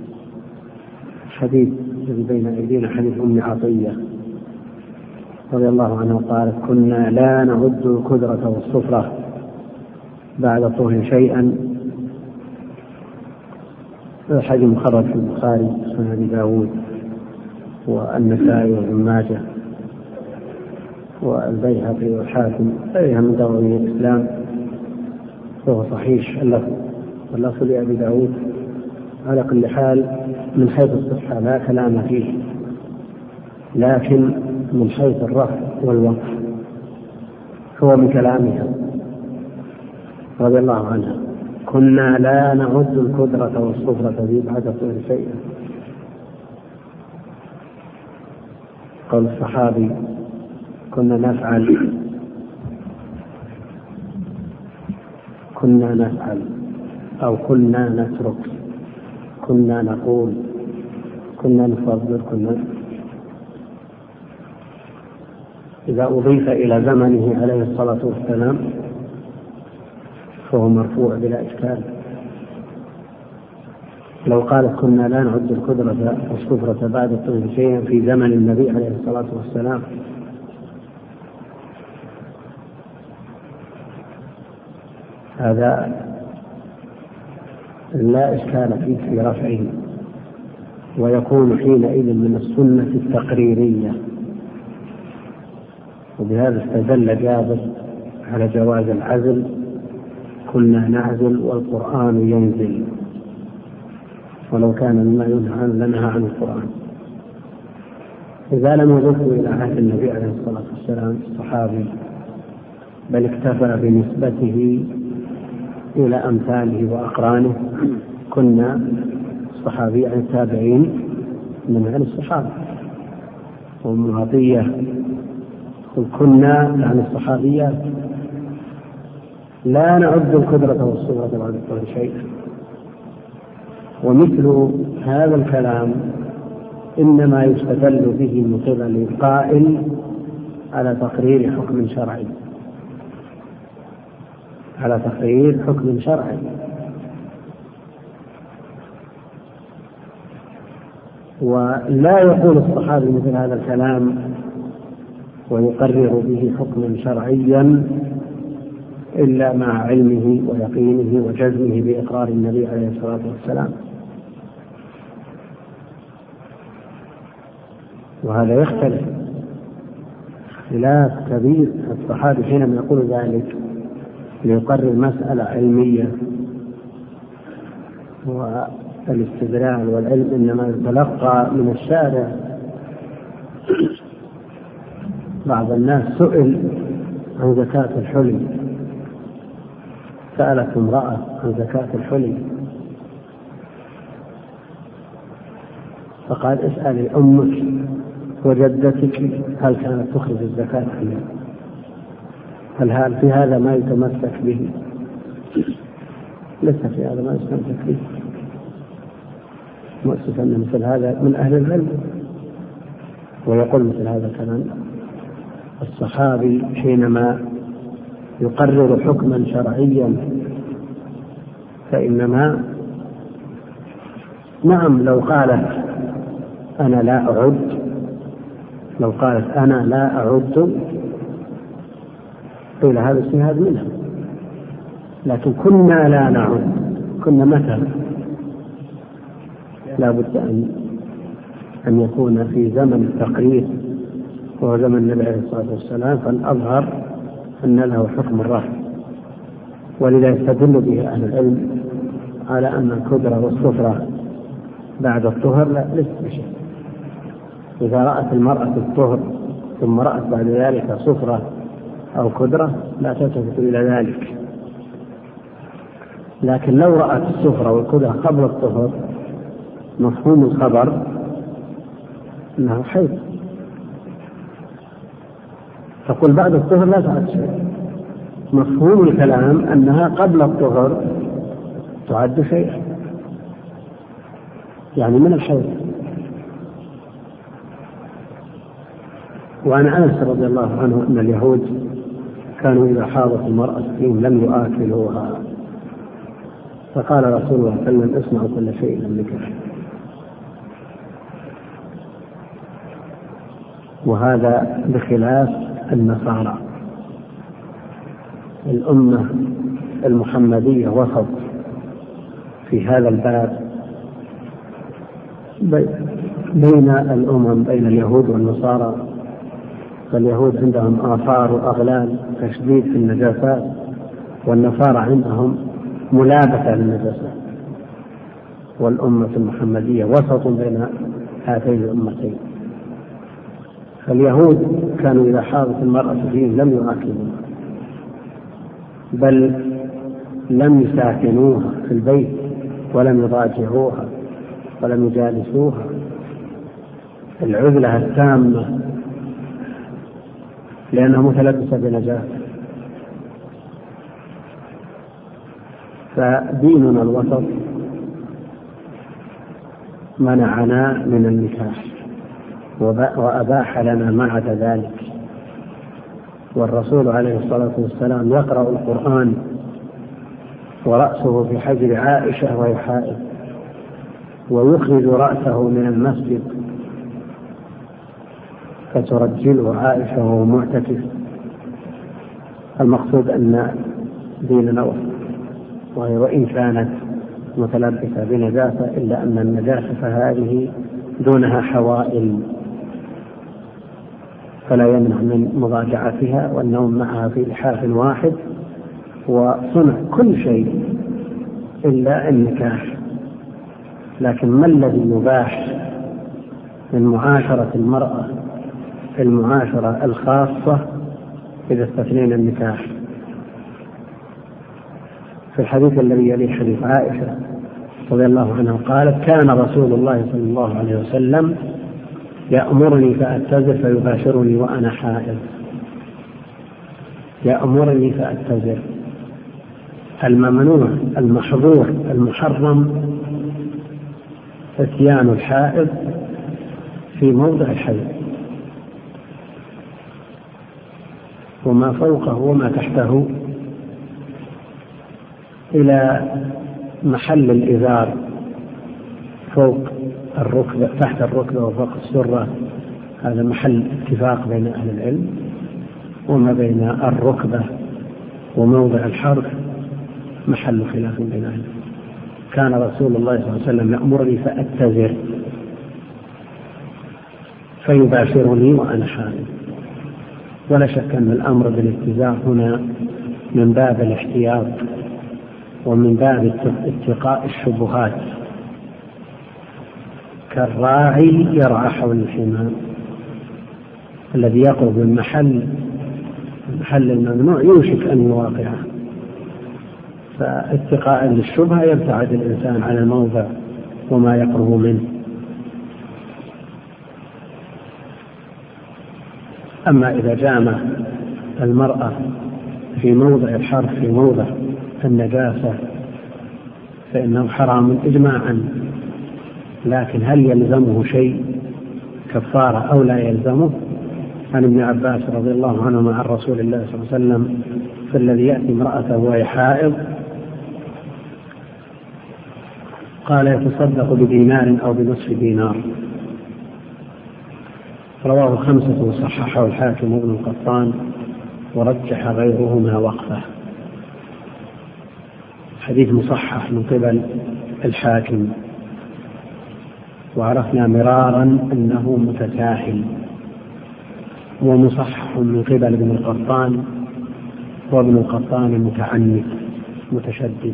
حديث الذي بين أيدينا حديث أم عطية رضي الله عنها قالت: كنا لا نعد الكدرة والصفرة بعد طهر شيئا. الحديث مخرج في البخاري وسنن أبي داود والنسائي وابن ماجه والبيهقي والحاكم غيرها من دواوين الإسلام، وهو صحيح اللفظ واللفظ لأبي داود. على كل حال من حيث الصحة لا كلام فيه، لكن من حيث الرفع والوقف هو من كلامها رضي الله عنها: كنا لا نعد الكدرة والصفرة في بعد طهر شيئا. قول الصحابي: كنا نفعل كنا نفعل أو كنا نترك، كنا نقول، كنا نفضل، كنا. إذا أضيف إلى زمنه عليه الصلاة والسلام فهو مرفوع بلا إشكال. لو قالت: كنا لا نعد الكدرة والصفرة بعد الطهر شيئا في زمن النبي عليه الصلاة والسلام، هذا لا إشكال فيه في رفعه، ويكون حينئذ من السنة التقريرية. وبهذا استدل جابر على جواز العزل: كنا نعزل والقرآن ينزل. ولو كان مما ينهى عنه لنهى عن القرآن. إذا لم يضفوا إلى عهد النبي عليه الصلاة والسلام الصحابي، بل اكتفى بنسبته إلى أمثاله وأقرانه، كنا الصحابي عن التابعين من عن الصحابة. وأم عطية كنا عن الصحابيات لا نعد الكدرة والصفرة بعد الطهر شيئا. ومثل هذا الكلام إنما يستدل به من قبل القائل على تقرير حكم شرعي على تقرير حكم شرعي ولا يقول الصحابي مثل هذا الكلام ويقرر به حكما شرعيا إلا مع علمه ويقينه وجزمه بإقرار النبي عليه الصلاة والسلام. وهذا يختلف اختلاف كبير. الصحابي حينما يقول ذلك ليقرر مسألة علمية، والاستدلال والعلم إنما يتلقى من الشارع بعض الناس سئل عن زكاة الحلي، سألت امرأة عن زكاة الحلي فقال اسألي أمك وجدتك هل كانت تخرج الزكاة عنها، هل هل في هذا ما يتمسك به؟ ليس في هذا ما يتمسك به. مؤسف أن مثل هذا من أهل العلم، ويقول مثل هذا كمان الصحابي حينما يقرر حكما شرعيا فإنما نعم لو قالت أنا لا أعد لو قالت أنا لا أعد قيل هذا اجتهاد منها، لكن كنا لا نعد كنا متى لا بد أن أن يكون في زمن التقرير وهو زمن النبي عليه الصلاة والسلام، فالأظهر أن له حكم الرفع، ولذا يستدل به أهل العلم على أن الكدرة والصفرة بعد الطهر لا ليس بشيء. إذا رأت المرأة الطهر ثم رأت بعد ذلك صفرة أو كدرة لا تلتفت إلى ذلك، لكن لو رأت الصفرة والكدرة قبل الطهر مفهوم الخبر أنه حيض، تقول بعد الطهر لا تعد شيء. مفهوم الكلام أنها قبل الطهر تعد شيئا، يعني من الحيض. وعن أنس رضي الله عنه أن اليهود كانوا إذا حاضت المرأة فيهم لم يؤكلوها، فقال رسول الله صلى الله عليه وسلم اصنعوا كل شيء لم يكن. وهذا بخلاف النصارى. الأمة المحمدية وسط في هذا الباب بين الأمم، بين اليهود والنصارى. فاليهود عندهم آثار وأغلال تشديد في النجاسات، والنصارى عندهم ملابسة للنجاسات. والأمة المحمدية وسط بين هاتين الأمتين. فاليهود كانوا إذا حاضت المرأة فيهم لم يؤكلوها، بل لم يساكنوها في البيت ولم يضاجعوها ولم يجالسوها، العزلة التامة لأنها متلبسة بنجاسة. فديننا الوسط منعنا من النكاح وأباح لنا ما عدا ذلك. والرسول عليه الصلاة والسلام يقرأ القرآن ورأسه في حجر عائشة وهي حائض، ويخرج رأسه من المسجد فترجله عائشة وهو معتكف. المقصود أن ديننا وسط، وهي وإن كانت متلبسة بنجاسة إلا أن النجاسة هذه دونها حوائل، فلا يمنع من مضاجعتها والنوم معها في لحاف واحد وصنع كل شيء إلا النكاح. لكن ما الذي يباح من معاشرة المرأة في المعاشرة الخاصة إذا استثنينا النكاح؟ في الحديث الذي يليه حديث عائشة رضي الله عنها قالت كان رسول الله صلى الله عليه وسلم يأمرني فأتزر فيباشرني وأنا حائض. يأمرني فأتزر، الممنوع المحظور المحرم اتيان الحائض في موضع الحيض، وما فوقه وما تحته إلى محل الإزار فوق الركبة تحت الركبة وفوق السرة، هذا محل اتفاق بين أهل العلم. وما بين الركبة وموضع الحرف محل خلاف بين أهل العلم. كان رسول الله صلى الله عليه وسلم يأمرني فأتزر فيباشرني وأنا حائض. ولا شك أن الأمر بالاتزار هنا من باب الاحتياط ومن باب اتقاء الشبهات، كالراعي يرعى حول الحمام. الذي يقرب من محل محل الممنوع يوشك أن يواقعه، فاتقاء للشبهة يبتعد الإنسان عن الموضع وما يقرب منه. أما إذا جامع المرأة في موضع الحرف في موضع النجاسة فإنه حرام إجماعا، لكن هل يلزمه شيء كفارة أو لا يلزمه؟ عن ابن عباس رضي الله عنهما عن رسول الله صلى الله عليه وسلم فالذي يأتي امرأته وهي حائض قال يتصدق بدينار أو بنصف دينار. رواه خمسة وصححه الحاكم وابن القطان ورجح غيرهما وقفه. حديث مصحح من قبل الحاكم، وعرفنا مرارا أنه متساهل، ومصحح من قبل ابن القطان، وابن القطان متعنت متشدد.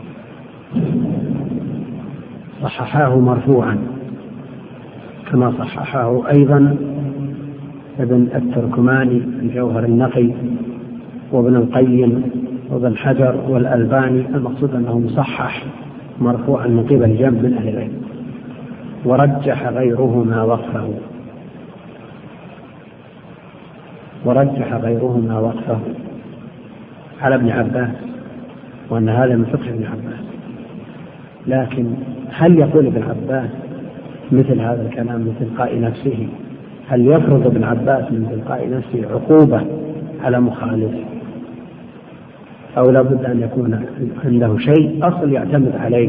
صححاه مرفوعا كما صححه أيضا ابن التركماني الجوهر النقي وابن القيم وابن حجر والألباني. المقصود أنه مصحح مرفوعا من قبل جمع من أهل العلم، ورجح غيرهما وقفه ورجح غيرهما وقفه على ابن عباس، وأن هذا من فقه ابن عباس. لكن هل يقول ابن عباس مثل هذا الكلام من تلقاء نفسه؟ هل يفرض ابن عباس من تلقاء نفسه عقوبة على مخالف، أو لابد أن يكون عنده شيء أصل يعتمد عليه؟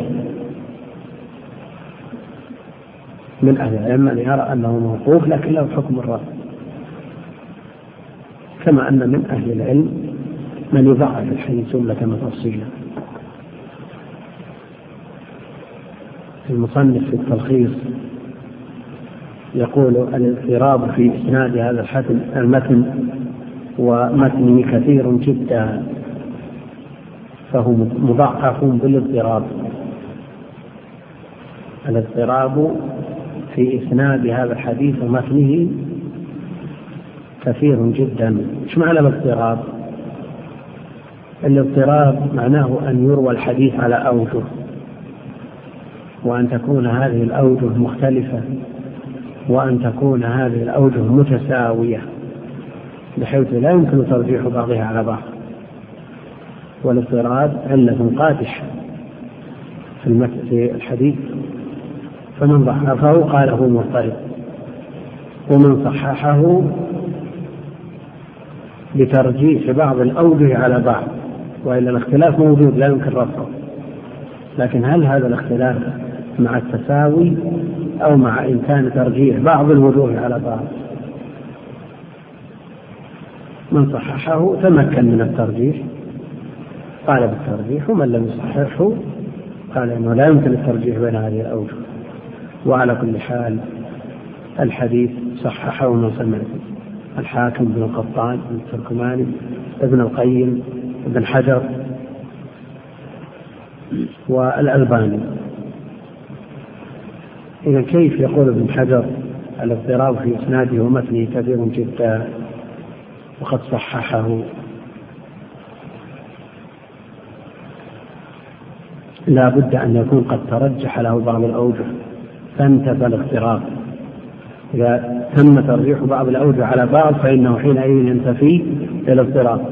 من أهل العلم من يرى أنه موقوف لكن له حكم الرفع، كما أن من أهل العلم من يضعف الحديث جملة تفصيلا. المصنف في التلخيص يقول الاضطراب في إسناد هذا المتن ومتنه كثير جدا، فهو مضاعف بالاضطراب. الاضطراب في إسناد هذا الحديث ومتنه كثير جدا. ايش معنى الاضطراب؟ الاضطراب معناه أن يروى الحديث على أوجه، وأن تكون هذه الأوجه مختلفة، وأن تكون هذه الأوجه متساوية بحيث لا يمكن ترجيح بعضها على بعض. والاضطراب علة قادحة في الحديث، فمن ضعفه قال هو مضطرب، ومن صححه بترجيح بعض الأوجه على بعض، وإلا الاختلاف موجود لا يمكن رفعه. لكن هل هذا الاختلاف مع التساوي أو مع إمكان ترجيح بعض الوجوه على بعض؟ من صححه تمكن من الترجيح قال بالترجيح، ومن لم يصححه قال إنه لا يمكن الترجيح بين هذه الأوجه. وعلى كل حال الحديث صححه من سمعته الحاكم بن القطان بن التركماني ابن القيم ابن حجر والألباني. إذا كيف يقول ابن حجر الاضطراب في إسناده ومتنه كثير جدا وقد صححه؟ لا بد أن يكون قد ترجح له بعض الأوجه فانتفى الاضطراب. إذا تم ترجيح بعض الأوجه على بعض فإنه حينئذ ينتفي الاضطراب.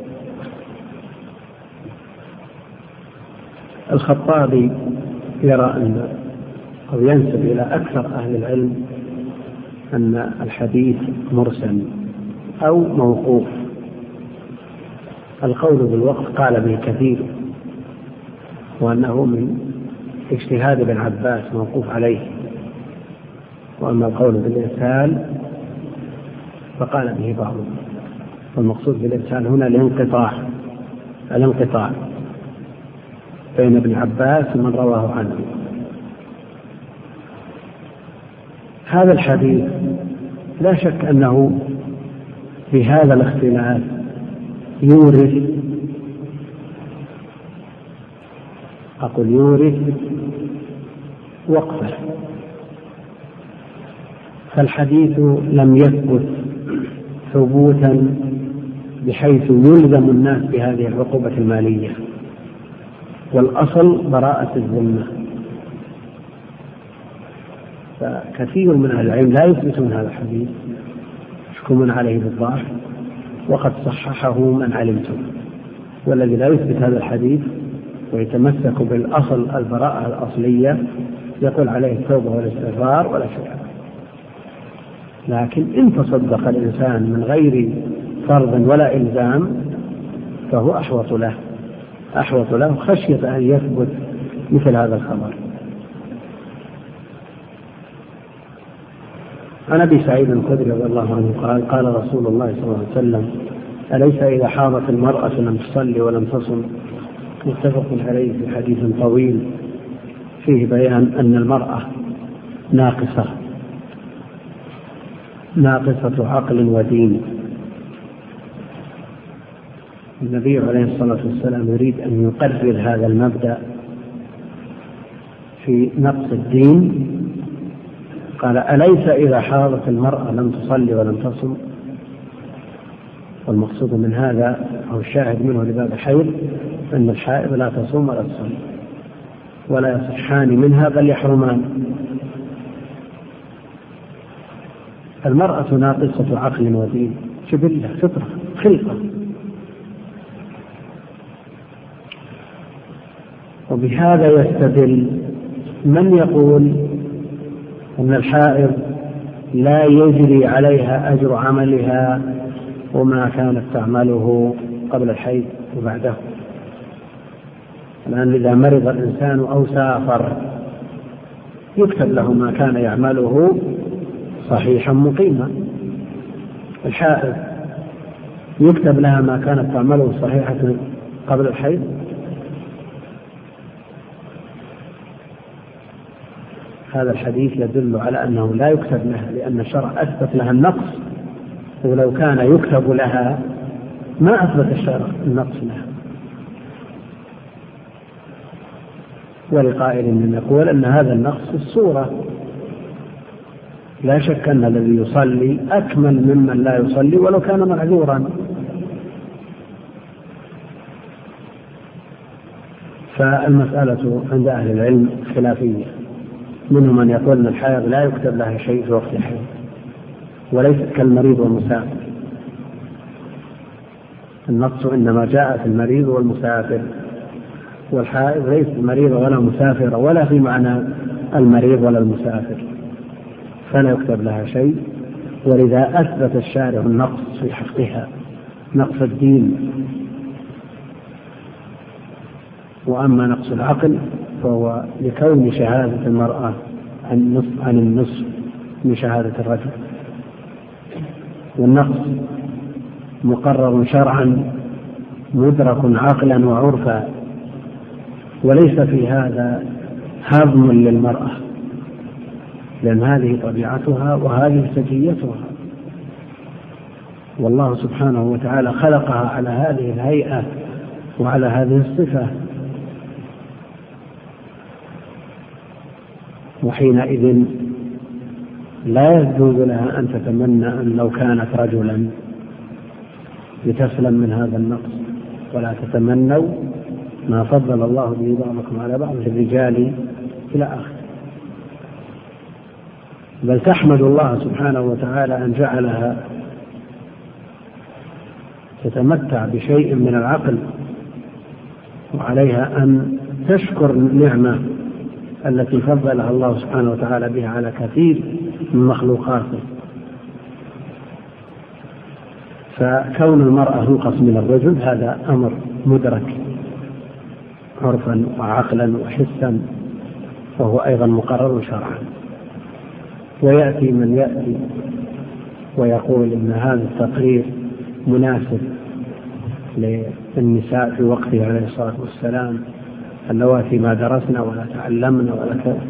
الخطابي يرى أن أو ينسب إلى أكثر أهل العلم أن الحديث مرسل أو موقوف. القول بالوقف قال به كثير، وأنه من اجتهاد ابن عباس موقوف عليه. وأما القول بالإرسال فقال به بعضهم. والمقصود بالإرسال هنا الانقطاع الانقطاع بين ابن عباس ومن رواه عنه. هذا الحديث لا شك أنه بهذا الاختلاف يورث أقول يورث وقفه. فالحديث لم يثبت ثبوتا بحيث يلزم الناس بهذه العقوبة المالية، والأصل براءة الذمة. فكثير من أهل العلم لا يثبتون هذا الحديث، يحكمون عليه بالضعف، وقد صححه من علمتم. والذي لا يثبت هذا الحديث ويتمسك بالأصل البراءة الأصلية يقول عليه التوبة والاستغفار ولا شيء. لكن إن تصدق الإنسان من غير فرض ولا إلزام فهو أحوط له أحوط له خشية أن يثبت مثل هذا الخبر. عن أبي سعيد الخدري رضي الله عنه قال قال رسول الله صلى الله عليه وسلم: أليس إذا حاضت المرأة لم تصلي ولم تصم؟ متفق عليه في حديث طويل فيه بيان أن المرأة ناقصة ناقصة عقل ودين. النبي عليه الصلاة والسلام يريد أن يقرر هذا المبدأ في نقص الدين. قال: أليس إذا حاضت المرأة لم تصلي ولم تصم؟ والمقصود من هذا أو الشاهد منه لباب الحيض أن الحائض لا تصوم ولا تصلي ولا يصحان منها بل يحرمان. المرأة ناقصة عقل ودين، جبلة فطرة خلقة. وبهذا يستدل من يقول أن الحائض لا يجري عليها أجر عملها وما كانت تعمله قبل الحيض وبعده. الآن إذا مرض الإنسان أو سافر يكتب له ما كان يعمله صحيحا مقيما. الحائض يكتب لها ما كانت تعمله صحيحة قبل الحيض؟ هذا الحديث يدل على أنه لا يكتب لها، لأن الشرع أثبت لها النقص، ولو كان يكتب لها ما أثبت الشرع النقص لها. ولقائل من يقول أن هذا النقص الصورة. لا شك أن الذي يصلي أكمل ممن لا يصلي ولو كان معذورا. فالمسألة عند أهل العلم خلافية، منهم من يقول أن الحائض لا يكتب لها شيء في وقت الحيض وليست كالمريض والمسافر. النقص إنما جاء في المريض والمسافر، والحائض ليست مريضة ولا مسافرة ولا في معنى المريض ولا المسافر، فلا يكتب لها شيء. ولذا أثبت الشارع النقص في حقها، نقص الدين. وأما نقص العقل فهو لكون شهادة المرأة عن النصف, عن النصف من شهادة الرجل. والنقص مقرر شرعا مدرك عقلا وعرفا، وليس في هذا هضم للمرأة، لأن هذه طبيعتها وهذه سجيتها، والله سبحانه وتعالى خلقها على هذه الهيئة وعلى هذه الصفة. وحينئذ لا يجوز لها أن تتمنى أن لو كانت رجلا لتسلم من هذا النقص، ولا تتمنوا ما فضل الله به بعضكم على بعض الرجال إلى آخر. بل تحمد الله سبحانه وتعالى أن جعلها تتمتع بشيء من العقل، وعليها أن تشكر النعمة التي فضلها الله سبحانه وتعالى بها على كثير من مخلوقاته. فكون المرأة ينقص من الرجل هذا أمر مدرك عرفا وعقلا وحسا، وهو أيضا مقرر شرعا. ويأتي من يأتي ويقول إن هذا التقرير مناسب للنساء في وقته عليه الصلاة والسلام اللواتي ما درسنا ولا تعلمنا ولا كذا.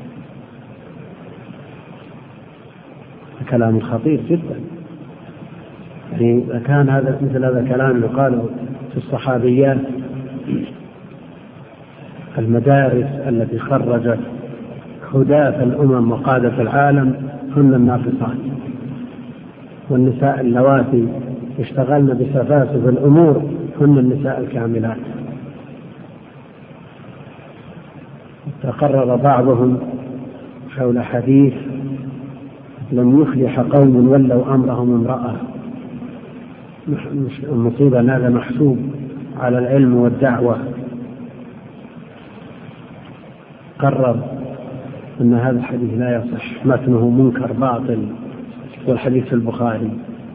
كلام خطير جدا. يعني كان هذا مثل هذا الكلام يقال في الصحابيات المدارس التي خرجت هداة الأمم وقادة العالم هن الناقصات، والنساء اللواتي اشتغلن بسفاسف الأمور هن النساء الكاملات. تقرر بعضهم حول حديث لم يفلح قوم ولوا أمرهم امرأة، المصيبة هذا محسوب على العلم والدعوة. قرر أن هذا الحديث لا يصح، متنه منكر باطل، والحديث في البخاري.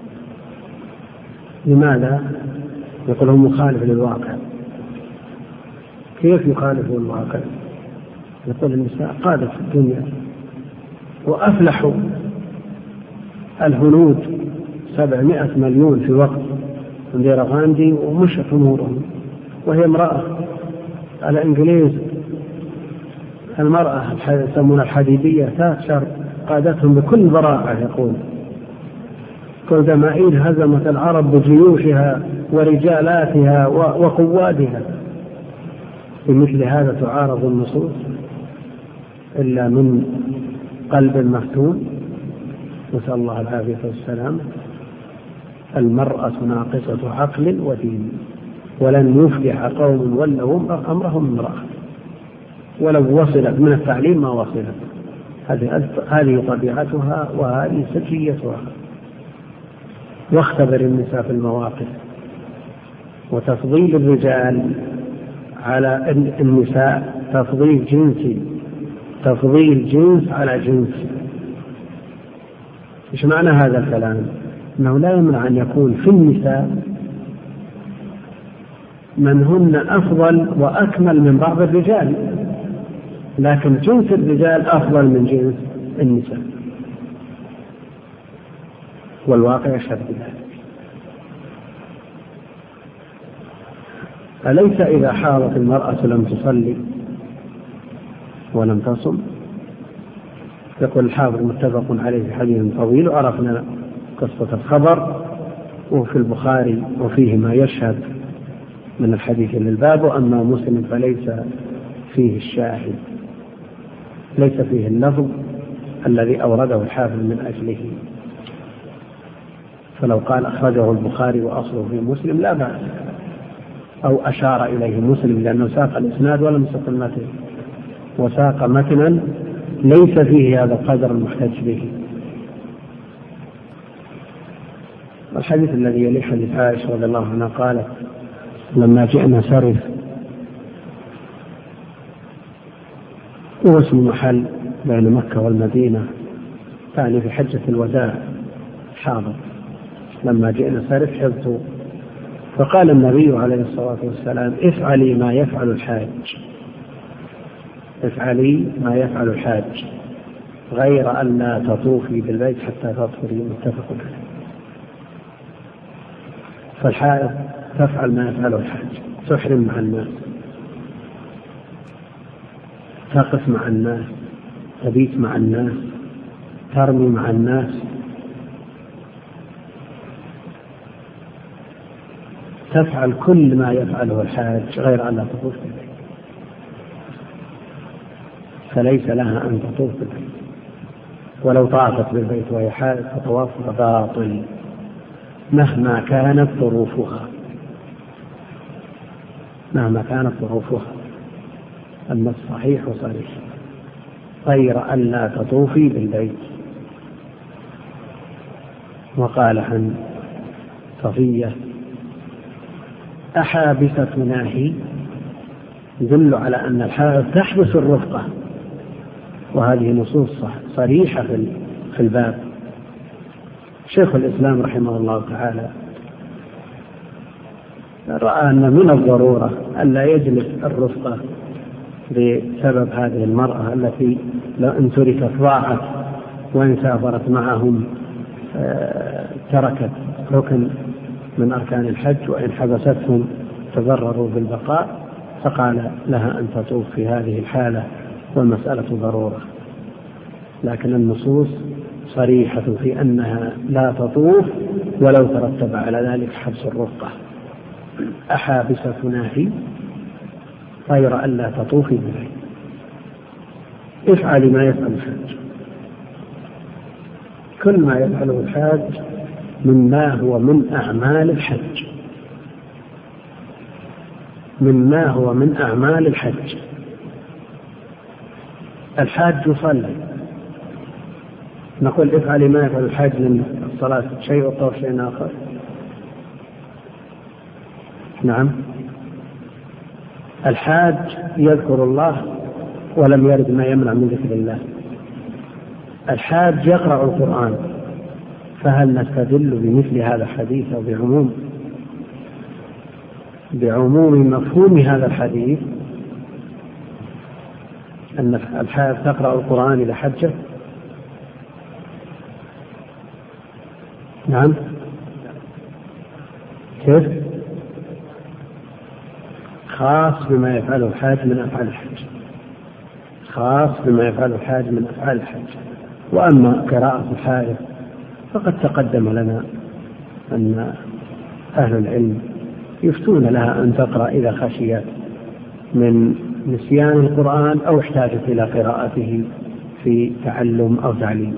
لماذا؟ يقول هو مخالف للواقع. كيف يخالف الواقع؟ يقول النساء قادت في الدنيا وأفلحوا الهنود سبعمائة مليون في وقت انديرا غاندي ومشت أمورهم، وهي امرأة. الإنجليز المرأة يسمون الحديدية تاتشر قادتهم بكل براعة. يقول كل دمائل هزمت العرب بجيوشها ورجالاتها وقوادها. بمثل هذا تعارض النصوص إلا من قلب مفتون، نسأل الله العافية والسلام. المرأة ناقصة عقل ودين، ولن يفلح قوم ولوا أمرهم امرأة ولو وصلت من التعليم ما وصلت. هذه طبيعتها وهذه سجيتها. واختبر النساء في المواقف، وتفضيل الرجال على النساء تفضيل جنسي، تفضيل جنس على جنس. إيش معنى هذا الكلام؟ أنه لا يمنع أن يكون في النساء من هن أفضل وأكمل من بعض الرجال، لكن جنس الرجال أفضل من جنس النساء، والواقع يشهد بذلك. أليس إذا حاضت المرأة لم تصلي ولم تصم؟ يقول الحافظ متفق عليه في حديث طويل، وعرفنا قصة الخبر وفي البخاري وفيه ما يشهد من الحديث للباب. وأما مسلم فليس فيه الشاهد، ليس فيه اللفظ الذي أورده الحافظ من أجله. فلو قال أخرجه البخاري وأصله في مسلم لا بأس، أو أشار إليه مسلم لأنه ساق الإسناد ولم يسق المتن، وساق متنا ليس فيه هذا القدر المحتج به. الحديث الذي يلي حديث عائشة رضي الله عنها قالت لما جئنا سرف، واسم محل بين مكة والمدينة، تعني في حجة الوداع حاضر. لما جئنا سرف حبت، فقال النبي عليه الصلاة والسلام افعلي ما يفعل الحاج، افعلي ما يفعل الحاج غير أن لا تطوفي بالبيت حتى تطهري. متفق عليه. فالحائض تفعل ما يفعله الحاج، تحرم مع الناس، تقف مع الناس، تبيت مع الناس، ترمي مع الناس، تفعل كل ما يفعله الحاج غير أن لا تطوف بالبيت. فليس لها أن تطوف بالبيت، ولو طافت بالبيت وهي حائض فطوافها باطل مهما كانت ظروفها، مهما كانت ظروفها. النص صحيح وصريح، غير أن لا تطوفي بالبيت. وقال عن صفية أحابسة ناهي، يدل على أن الحائض تحبس الرفقة، وهذه نصوص صريحة في الباب. شيخ الإسلام رحمه الله تعالى رأى أن من الضرورة أن لا يجلس الرفقة بسبب هذه المرأة التي لو ان تركت ضاعت، وإن سافرت معهم تركت ركن من أركان الحج، وإن حبستهم تضرروا بالبقاء. فقال لها أن تطوف في هذه الحالة، والمسألة ضرورة. لكن النصوص صريحة في أنها لا تطوف ولو ترتب على ذلك حبس الرفقة. أحابسة ناهي غير أن لا تطوفي بالبيت. افعلي ما يفعل الحاج، كل ما يفعله الحاج مما هو من أعمال الحج، مما هو من أعمال الحج. الحاج يصلي، نقول افعلي ما يفعل الحاج من الصلاة شيء والطواف شيء آخر؟ نعم. الحاج يذكر الله ولم يرد ما يمنع من ذكر الله. الحاج يقرأ القرآن، فهل نستدل بمثل هذا الحديث أو بعموم بعموم مفهوم هذا الحديث أن الحاج تقرأ القرآن إلى حجه؟ نعم. كيف؟ خاص بما يفعله الحاج من أفعال الحج، خاص بما يفعله الحاج من أفعال الحج. وأما قراءة الحاج فقد تقدم لنا أن أهل العلم يفتون لها أن تقرأ إذا خشيت من نسيان القرآن أو احتاجت إلى قراءته في تعلم أو تعليم.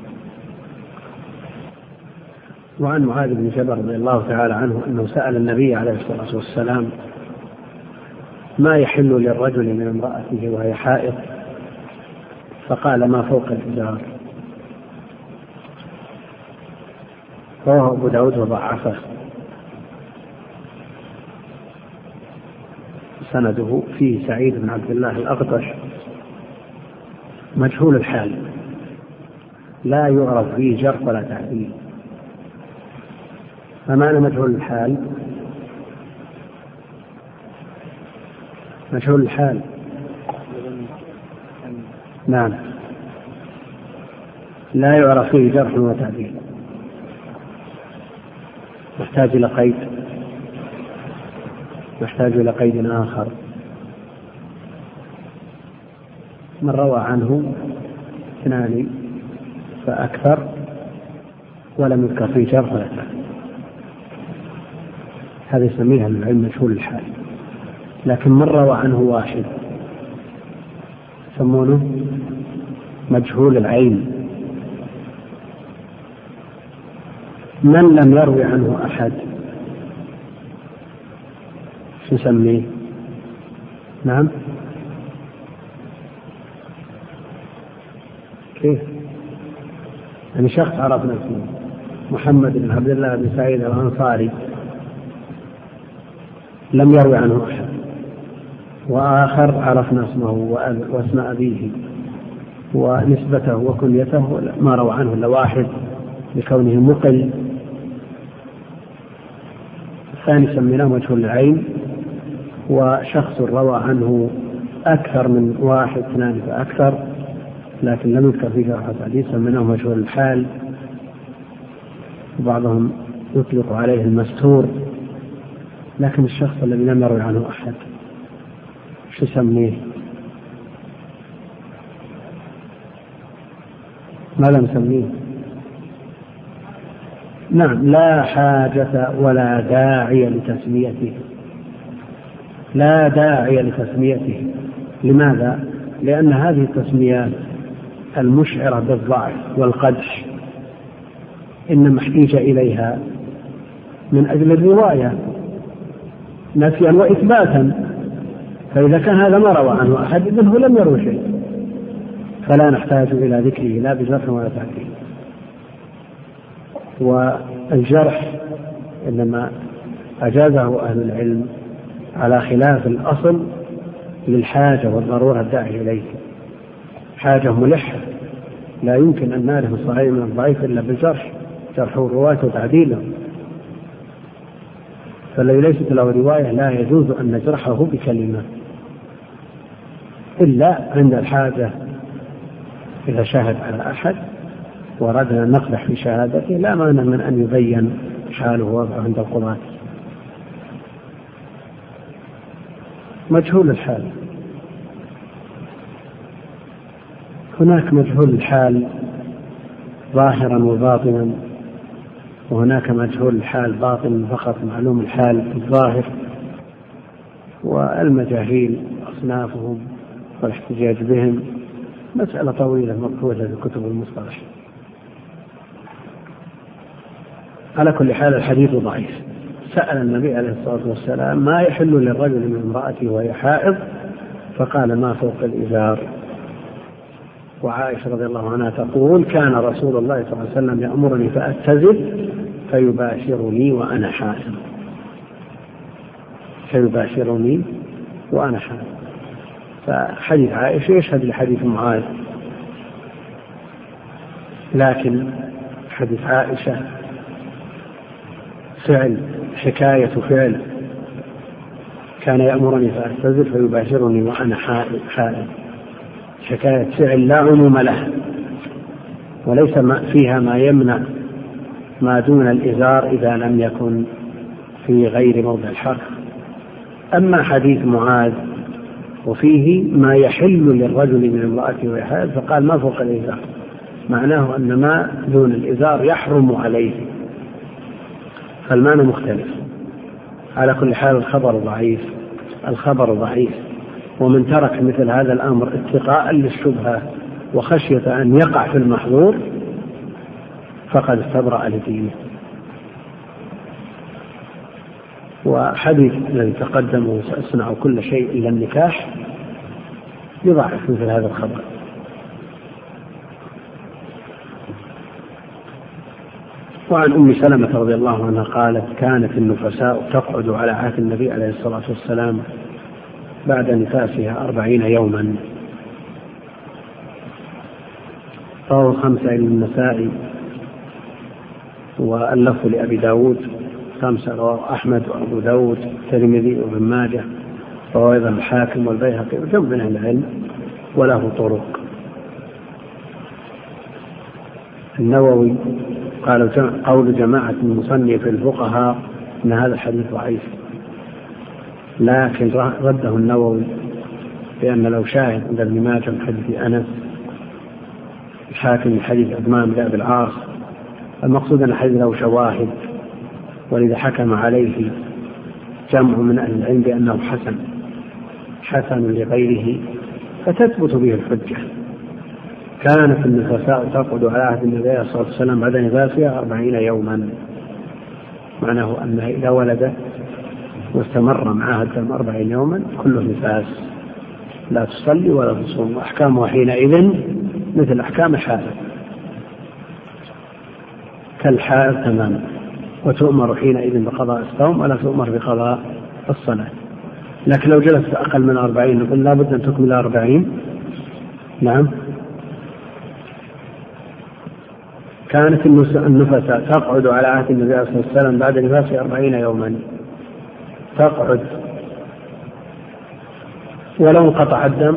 وعن معاذ بن جبل رضي الله تعالى عنه أنه سأل النبي عليه الصلاة والسلام ما يحل للرجل من امرأته وهي حائض، فقال ما فوق الإزار. رواه أبو داود وضعفه، سنده فيه سعيد بن عبد الله الأغطش مجهول الحال، لا يعرف فيه جرح ولا تعديل. فمعنى مجهول الحال؟ مجهول الحال نعم لا يعرف فيه جرح وتعديل، يحتاج إلى قيد، يحتاج إلى قيد آخر. من روى عنه اثنان فأكثر ولم يذكر فيه جرح ولا تعديل، هذا يسميها العلم مجهول الحال. لكن من روى عنه واحد يسمونه مجهول العين. من لم يروي عنه أحد شو نسميه؟ نعم كيف؟ يعني شخص عرفنا اسمه محمد بن عبد الله بن سعيد الأنصاري لم يروي عنه أحد، وآخر عرفنا اسمه واسم أبيه ونسبته وكنيته ما روى عنه إلا واحد لكونه مقل. الثاني سميناه مجهول العين. وشخص روى عنه أكثر من واحد اثنان فأكثر لكن لم يذكر فيه جرح وتعديل سميناه مجهول الحال. وبعضهم يطلق عليه المستور، لكن الشخص الذي لم يروي عنه أحد شو سميه؟ ماذا نسميه؟ نعم لا حاجة ولا داعي لتسميته، لا داعي لتسميته. لماذا؟ لأن هذه التسميات المشعرة بالضعف والقدح إنما احتيج إليها من أجل الرواية نفيا وإثباتا، فإذا كان هذا ما روى عنه أحد إذن هو لم يروي شيء، فلا نحتاج إلى ذكره لا بجرح ولا تعديل. والجرح إنما أجازه أهل العلم على خلاف الأصل للحاجة والضرورة الداعية إليه. حاجة ملحة لا يمكن أن نعرف الصحيح من الضعيف إلا بالجرح، جرح الرواة وتعديله. فالذي ليست له رواية لا يجوز أن نجرحه بكلمة إلا عند الحاجة. إذا شاهد على أحد وردنا نقدح في شهادته لا مانع من أن يبين حاله ووضعه عند القضاة. مجهول الحال، هناك مجهول الحال ظاهرا وباطنا، وهناك مجهول الحال باطن فقط معلوم الحال في الظاهر. والمجاهيل أصنافهم والاحتجاج بهم مسألة طويلة مبحوثة في كتب المصطلح. على كل حال الحديث ضعيف. سأل النبي عليه الصلاة والسلام ما يحل للرجل من امرأته وهي حائض، فقال ما فوق الإزار. وعائشة رضي الله عنها تقول كان رسول الله صلى الله عليه وسلم يأمرني فأتزل فيباشرني وأنا حائض، فيباشرني وأنا حائض. فحديث عائشة يشهد لحديث معاذ، لكن حديث عائشة فعل، حكاية فعل، كان يأمرني فأستزل فيباشرني وأنا حائض، حكاية فعل لا عموم له، وليس فيها ما يمنع ما دون الإزار إذا لم يكن في غير موضع الحرف. أما حديث معاذ وفيه ما يحل للرجل من امرأته وهي حائض، فقال ما فوق الإزار، معناه أن ما دون الإزار يحرم عليه، فالمعنى مختلف. على كل حال الخبر ضعيف، الخبر ضعيف، ومن ترك مثل هذا الأمر اتقاء للشبهة وخشية أن يقع في المحظور فقد استبرأ لدينه. وحديث الذي تقدم وسأصنع كل شيء إلا النكاح يضعف مثل هذا الخبر. وعن أم سلمة رضي الله عنها قالت كانت النفساء تقعد على عهد النبي عليه الصلاة والسلام بعد نفاسها أربعين يوما. رواه الخمسة إلى النسائي واللفظ لأبي داود، خمسة رواه أحمد وأبو داود الترمذي وابن ماجه، رواه أيضا الحاكم والبيهقي وجمع من أهل العلم وله طرق. النووي قال قول جماعة المصنف الفقهاء أن هذا الحديث ضعيف، لكن رده النووي بأن لو شاهد عند ابن ماجه من حديث أنس، الحاكم من حديث عثمان بن أبي العاص، المقصود أن الحديث له شواهد، ولذا حكم عليه جمع من أهل العلم بأنه حسن حسن لغيره فتثبت به الحجة. كانت النفساء تقعد على عهد النبي صلى الله عليه وسلم بعد نفاسها أربعين يوما، معناه أنها إذا ولدت واستمر معها الدم أربعين يوما كله نفاس، لا تصلي ولا تصوم، وأحكامها حينئذ مثل أحكام الحائض كالحائض تماما، وتؤمر حينئذ بقضاء الصوم ولا تؤمر بقضاء الصلاة. لكن لو جلست أقل من أربعين نقول لا بد أن تكمل أربعين. نعم. كانت النفساء تقعد على عهد النبي صلى الله عليه وسلم بعد نفاسه أربعين يوما، تقعد ولو انقطع الدم.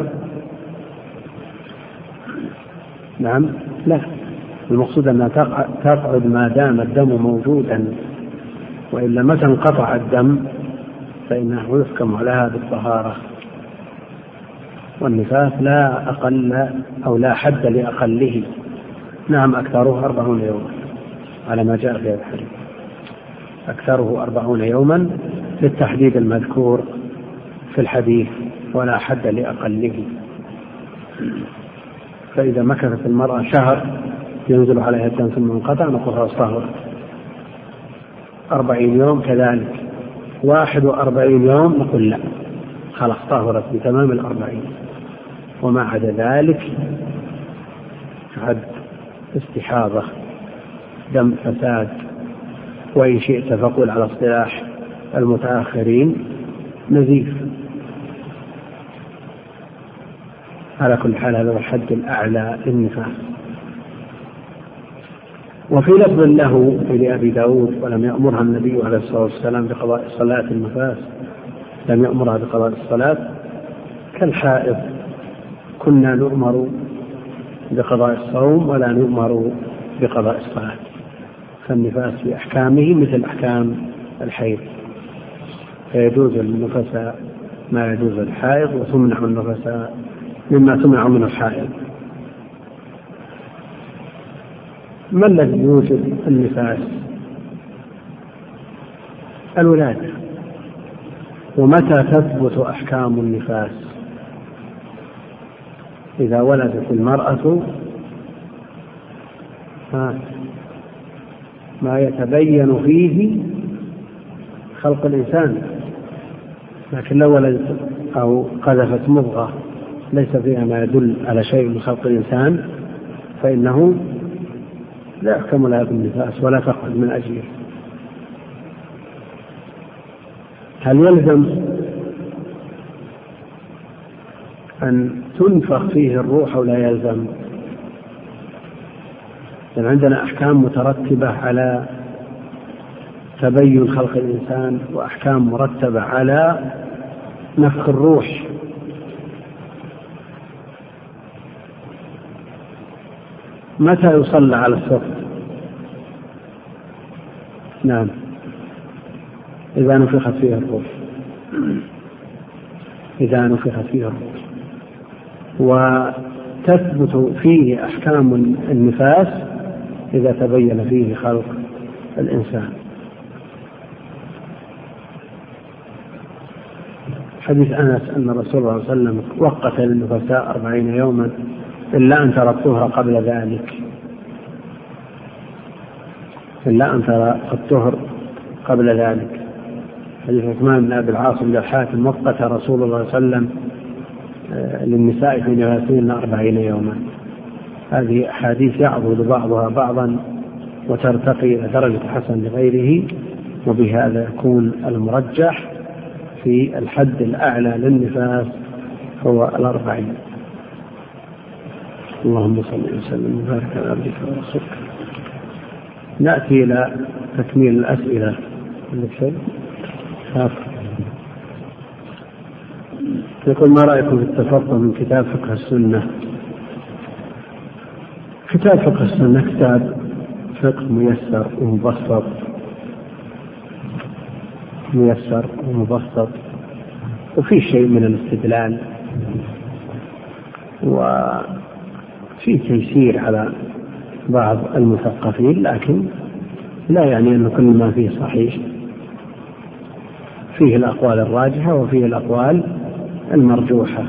نعم لا، المقصود أنها تقعد ما دام الدم موجودا، وإلا متى انقطع الدم فإنه يحكم عليها بالطهارة. والنفاس لا أقل أو لا حد لأقله. نعم أكثره أربعون يوما على ما جاء في هذا الحديث، أكثره أربعون يوما للتحديد المذكور في الحديث، ولا حد لأقله. فإذا مكثت المرأة شهر ينزل عليها الدم ثم انقطع نقول خلاص طهرت. أربعين يوم كذلك، واحد وأربعين يوم نقول لا خلاص طهرت بتمام الأربعين، وما عدا ذلك عد استحاضة دم فساد، وإن شئت فقل على اصطلاح المتأخرين نزيف. على كل حال هذا هو الحد الأعلى للنفاس. وفي لفظ له لأبي داود ولم يأمرها النبي عليه الصلاة والسلام بقضاء صلاة النفاس، لم يأمرها بقضاء الصلاة كالحائض، كنا نؤمر بقضاء الصوم ولا نؤمر بقضاء الصلاة. فالنفاس في أحكامه مثل أحكام الحيض، فيجوز للنفساء ما يجوز للحائض، وتمنع النفساء مما تمنع من الحائض. ما الذي يوجب النفاس؟ الولادة. ومتى تثبت أحكام النفاس؟ إذا ولدت المرأة ما يتبين فيه خلق الإنسان، لكن لو ولدت أو قذفت مضغة ليس فيها ما يدل على شيء من خلق الإنسان فإنه لا يحكم لها بالنفاس ولا تقعد من أجله. هل يلزم أن تنفخ فيه الروح أو لا يلزم؟ يعني عندنا أحكام مترتبة على تبين خلق الإنسان وأحكام مرتبة على نفخ الروح. متى يصلى على الصف؟ نعم، إذا نفخت فيه الروح، إذا نفخت فيه الروح. وتثبت فيه أحكام النفاس إذا تبين فيه خلق الإنسان. حديث أنس أن الرسول صلى الله عليه وسلم وقت للنفساء أربعين يوما إلا أن ترى الطهر قبل ذلك، إلا أن ترى الطهر قبل ذلك. حديث عثمان بن أبي العاص بن الحاتم وقت رسول الله صلى الله عليه وسلم للنساء في نفاسهن أربعين يوما. هذه أحاديث يعضد بعضها بعضا وترتقي إلى درجة حسن لغيره، وبهذا يكون المرجح في الحد الأعلى للنفاس هو الأربعين. اللهم صل وسلم وبارك على عبدك ورسولك. نأتي إلى تكميل الأسئلة. عندك شيء؟ يقول: ما رأيكم في التفقه من كتاب فقه السنة؟ كتاب فقه السنة كتاب فقه ميسر ومبسط، ميسر ومبسط، وفي شيء من الاستدلال وفي تيسير على بعض المثقفين، لكن لا يعني أن كل ما فيه صحيح. فيه الأقوال الراجحة وفيه الأقوال المرجوحة،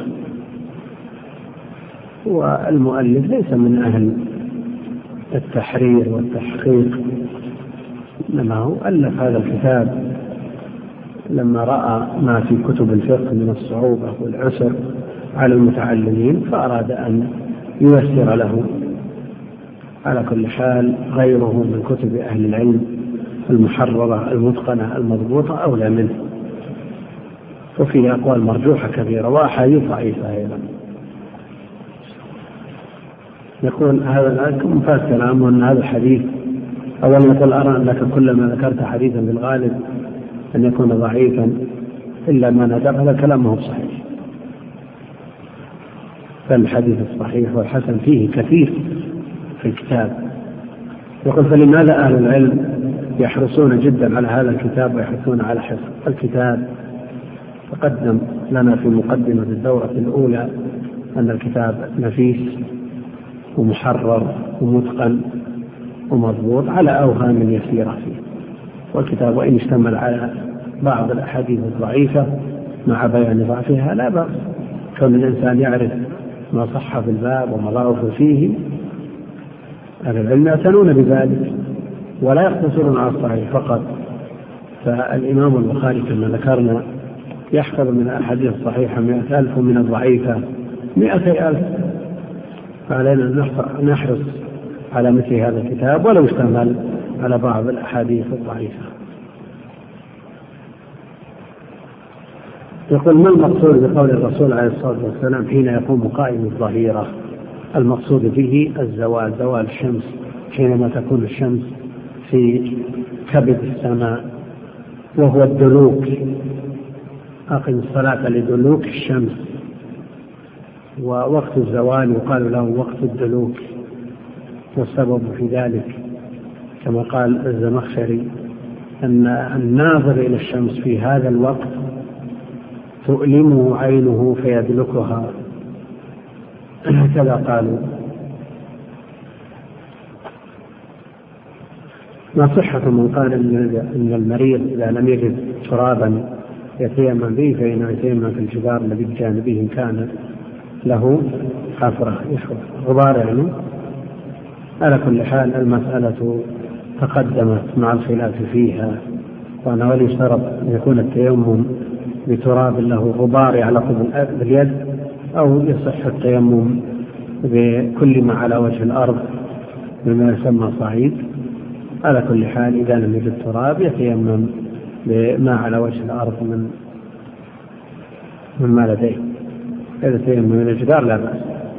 والمؤلف ليس من أهل التحرير والتحقيق، إنما هو ألف هذا الكتاب لما رأى ما في كتب الفقه من الصعوبة والعسر على المتعلمين فأراد أن ييسر له. على كل حال غيره من كتب أهل العلم المحررة المتقنة المضبوطة أولى منه، وفيه أقوال مرجوحة كثيرة وأحاديث ضعيفة أيضا. يقول هذا مفاد كلامه أن هذا الحديث أولا يقول: أرى أنك كلما ذكرت حديثا بالغالب أن يكون ضعيفا إلا ما ندر. هذا كلامه صحيح، فالحديث الصحيح والحسن فيه كثير في الكتاب. يقول: فلماذا أهل العلم يحرصون جدا على هذا الكتاب ويحرصون على حفظ الكتاب؟ تقدم لنا في مقدمة الدورة الأولى أن الكتاب نفيس ومحرر ومتقن ومضبوط على أوهام يسيرة فيه، والكتاب وإن اشتمل على بعض الأحاديث الضعيفة مع بيان ضعفها لا بأس، كون الإنسان يعرف ما صح في الباب وما ضعف فيه. أهل العلم يعتنون بذلك ولا يقتصرون على الصحيح فقط. فالإمام البخاري كما ذكرنا يحفظ من الأحاديث الصحيحة مئة ألف ومن الضعيفة مئتي ألف، فعلينا أن نحرص على مثل هذا الكتاب ولو اشتمل على بعض الأحاديث الضعيفة. يقول: ما المقصود بقول الرسول عليه الصلاة والسلام حين يقوم قائم الظهيرة؟ المقصود به الزوال، زوال الشمس، حينما تكون الشمس في كبد السماء وهو الدلوك. أقم الصلاة لدلوك الشمس، ووقت الزوال يقال له وقت الدلوك، والسبب في ذلك كما قال الزمخشري أن الناظر إلى الشمس في هذا الوقت تؤلمه عينه فيدلكها، هكذا قالوا. ما صحة من قال إن المريض إذا لم يجد ترابا يتيمم به فإنه يتيمم في الجدار الذي بجانبه كان له حفرة غبار يعني. على كل حال المسألة تقدمت مع الخلاف فيها، وأنه هل يشترط أن يكون التيمم بتراب له غبار يعلق باليد أو يصح التيمم بكل ما على وجه الأرض بما يسمى صعيد. على كل حال إذا لم يجد تراب يتيمم بما على وجه الأرض من مما لديه. إذا تيمم من الجدار لا بأس.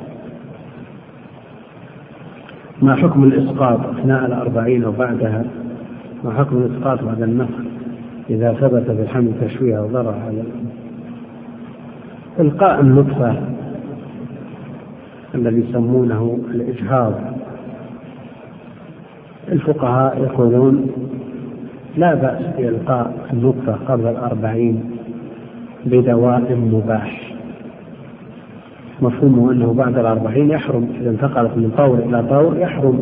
ما حكم الإسقاط أثناء الأربعين وبعدها؟ ما حكم الإسقاط بعد النفخ إذا ثبت بالحمل تشويه أو ضرر على إلقاء النطفة الذي يسمونه الإجهاض؟ الفقهاء يقولون لا بأس بإلقاء النطفة قبل الأربعين بدواء مباح، مفهومه أنه بعد الأربعين يحرم، إذا انتقلت من طور إلى طور يحرم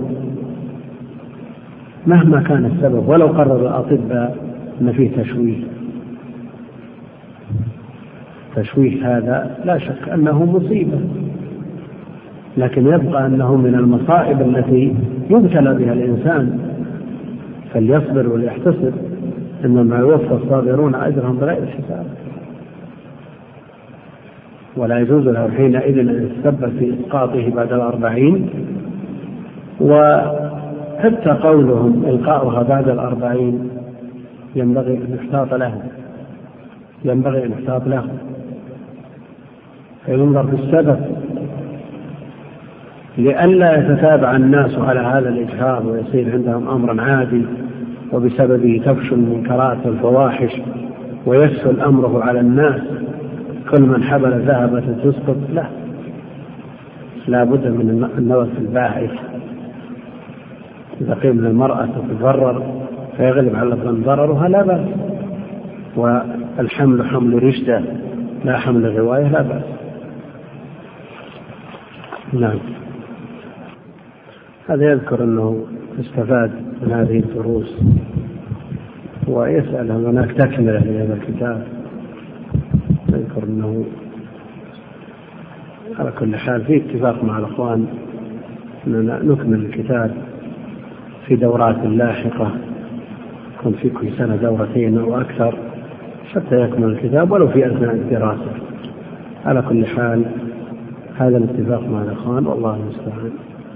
مهما كان السبب، ولو قرر الأطباء أن فيه تشويه. تشويه هذا لا شك أنه مصيبة، لكن يبقى أنه من المصائب التي يبتلى بها الإنسان، فليصبر وليحتسب، إنما يوفى الصابرون أجرهم بغير حساب. ولا يجوز له حينئذ أن يتسبب في إسقاطه بعد الأربعين. وحتى قولهم إلقاؤها بعد الأربعين ينبغي أن يحتاط له، ينبغي أن يحتاط له فينظر في السبب، لئلا يتتابع الناس على هذا الإجهاض ويصير عندهم أمرا عادي وبسببه تفشو المنكرات والفواحش ويسهل أمره على الناس، كل من حبل ذهبت تسقط. لا، لا بد من النظر في الباعث. إذا قيل للمرأة تتضرر فيغلب على الظن ضررها لا بأس، والحمل حمل رشدة لا حمل غواية لا بأس. نعم. هذا يذكر أنه استفاد من هذه الدروس ويسأل هل هناك تكملة لهذا الكتاب. يذكر أنه على كل حال في اتفاق مع الأخوان أننا نكمل الكتاب في دورات لاحقة، يكون في كل سنة دورتين أو أكثر حتى يكمل الكتاب ولو في أثناء الدراسة. على كل حال هذا الاتفاق مع الأخوان والله المستعان.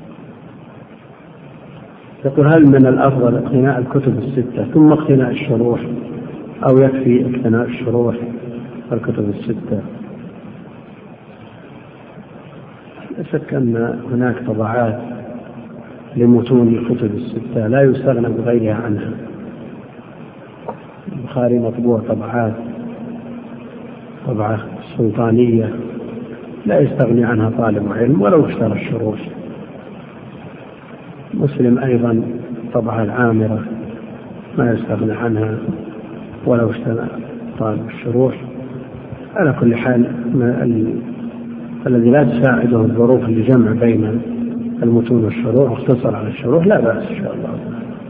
يقول هل من الأفضل اقتناء الكتب الستة ثم اقتناء الشروح أو يكفي اقتناء الشروح والكتب الستة؟ لا شك أن هناك طبعات لمتون الكتب الستة لا يستغنى بغيرها عنها. البخاري مطبوع طبعات، طبعة سلطانية لا يستغني عنها طالب علم ولو اشترى الشروح. مسلم أيضا طبعة العامرة ما يستغني عنها ولو اشترى طالب الشروح. على كل حال الذي لا تساعده الظروف لجمع بين المتون والشروح واختصر على الشروح لا بأس إن شاء الله.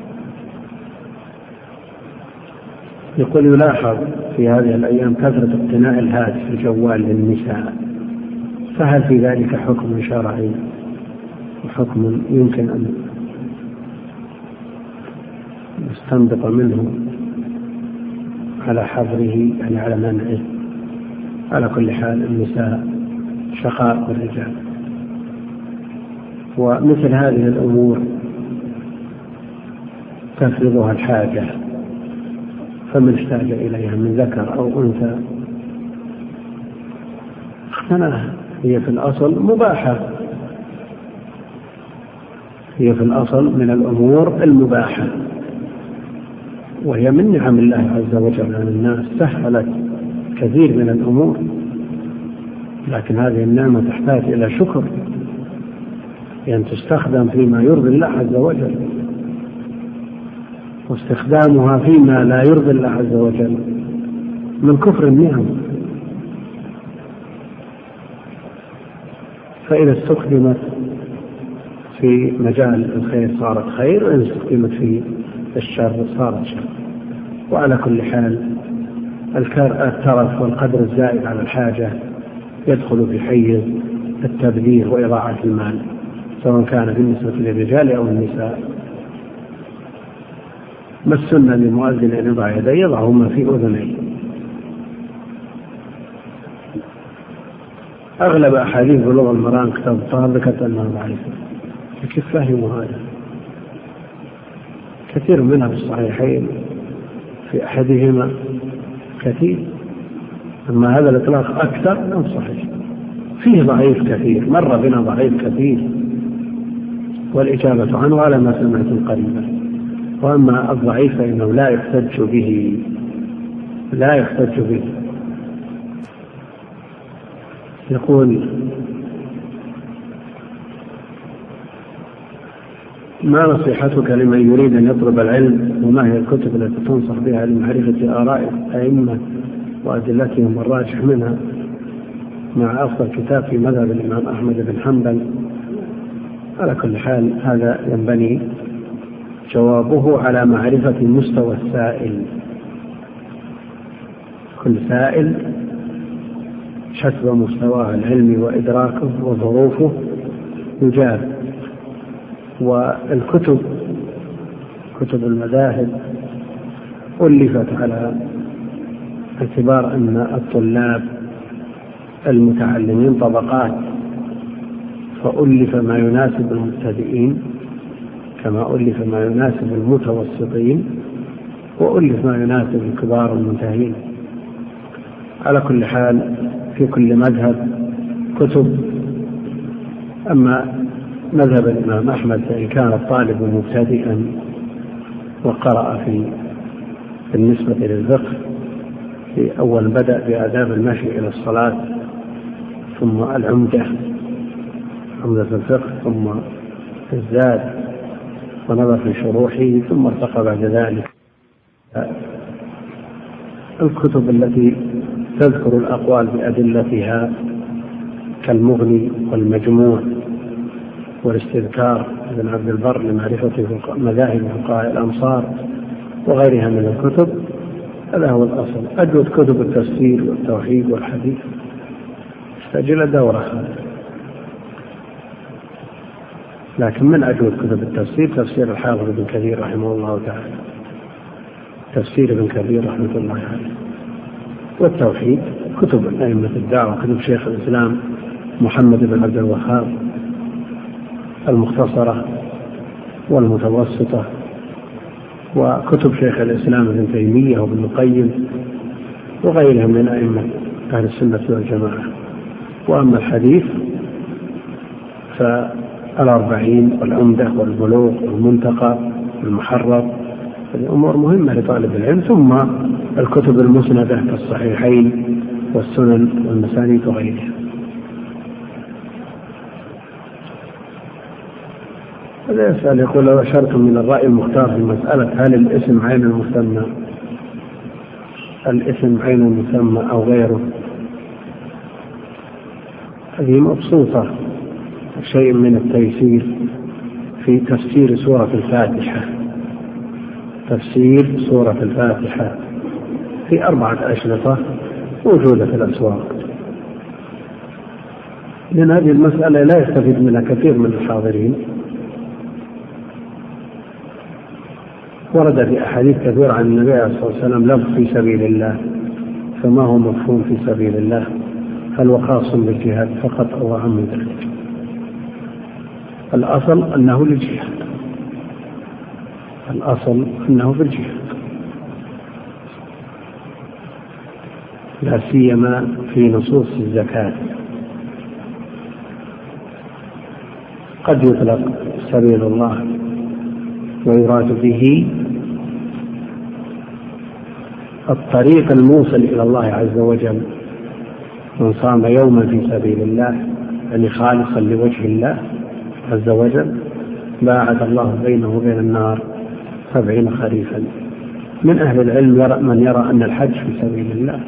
يقول يلاحظ في هذه الأيام كثرة اقتناء الهاتف الجوال للنساء، فهل في ذلك حكم شرعي وحكم يمكن أن نستنبط منه على حظره يعني على منعه؟ على كل حال النساء شقاء بالرجال، ومثل هذه الأمور تفرضها الحاجة، فمن احتاج إليها من ذكر أو أنثى اقتناها. هي في الأصل مباحة، هي في الأصل من الأمور المباحة، وهي من نعم الله عز وجل على الناس، سهلت كثير من الأمور، لكن هذه النعمة تحتاج إلى شكر، يعني تستخدم فيما يرضي الله عز وجل، واستخدامها فيما لا يرضي الله عز وجل من كفر النعم. فإذا استخدمت في مجال الخير صارت خير، وإن استخدمت في الشر صارت شر. وعلى كل حال الترف والقدر الزائد على الحاجة يدخل في حيز التبذير وإضاعة المال، سواء كان بالنسبة للرجال أو النساء. ما السنة للمؤذن أن يضع يديه؟ يضعهما في أذنيه. أغلب أحاديث بلوغ المرام كتاب الطهارة ذكرت أنها ضعيفة، كيف فهموا هذا؟ كثير منها في الصحيحين، في أحدهما كثير، أما هذا الإطلاق أكثر من صحيح، فيه ضعيف كثير، مر بنا ضعيف كثير، والإجابة عنه على ما سمعت قريبا. وأما الضعيف فإنه لا يحتج به، لا يحتج به. يقول: ما نصيحتك لمن يريد أن يطلب العلم، وما هي الكتب التي تنصح بها لمعرفة آراء الأئمة وأدلتهم والراجح منها، مع أفضل كتاب في مذهب الإمام أحمد بن حنبل؟ على كل حال هذا ينبني جوابه على معرفة مستوى السائل. كل سائل حسب مستواه العلمي وإدراكه وظروفه يجاب. والكتب، كتب المذاهب، ألفت على اعتبار أن الطلاب المتعلمين طبقات، فألف ما يناسب المبتدئين كما ألف ما يناسب المتوسطين، وألف ما يناسب الكبار المنتهين. على كل حال في كل مذهب كتب. أما مذهب الإمام أحمد فإن كان الطالب مبتدئا وقرأ في بالنسبة للفقه في أول بدأ بآداب المشي إلى الصلاة، ثم العمدة، عمدة الفقه، ثم الزاد، ونظر في شروحه، ثم ارتقى بعد ذلك الكتب التي تذكر الأقوال بأدلتها كالمغني والمجموع والاستذكار ابن عبد البر لمعرفة مذاهب فقهاء الأمصار وغيرها من الكتب. هذا هو الأصل. أجود كتب التفسير والتوحيد والحديث تحتاج إلى دورة، لكن من أجود كتب التفسير تفسير الحافظ ابن كثير رحمه الله تعالى، تفسير ابن كثير رحمه الله عليه. والتوحيد كتب أئمة الدعوة، كتب شيخ الإسلام محمد بن عبد الوهاب، المختصرة والمتوسطة، وكتب شيخ الإسلام ابن تيمية وابن القيم وغيرهم من أئمة أهل السنة والجماعة. وأما الحديث فالأربعين والعمدة والبلوغ والمنتقى والمحرر، هذه أمور مهمة لطالب العلم. ثم الكتب المسندة كالصحيحين والسنن والمسانيد وغيرها. هذا يسأل يقول: لو أشرتم من الرأي المختار في مسألة هل الاسم عين المسمى، الاسم عين المسمى أو غيره، هذه مبسوطة شيء من التيسير في تفسير سورة الفاتحة. تفسير سورة الفاتحة في أربعة أشرطة موجودة في الأسواق، لأن هذه المسألة لا يستفيد منها كثير من الحاضرين. ورد في أحاديث كثيرة عن النبي عليه الصلاة والسلام لفظ في سبيل الله، فما هو مفهوم في سبيل الله؟ هل هو خاص بالجهاد فقط أو عام من ذلك؟ الأصل أنه للجهاد، الأصل أنه في الجهاد، لا سيما في نصوص الزكاة. قد يطلق سبيل الله ويراد به الطريق الموصل إلى الله عز وجل. من صام يوما في سبيل الله يعني خالصا لوجه الله عز وجل باعد الله بينه وبين النار سبعين خريفا. من أهل العلم يرى من يرى أن الحج في سبيل الله،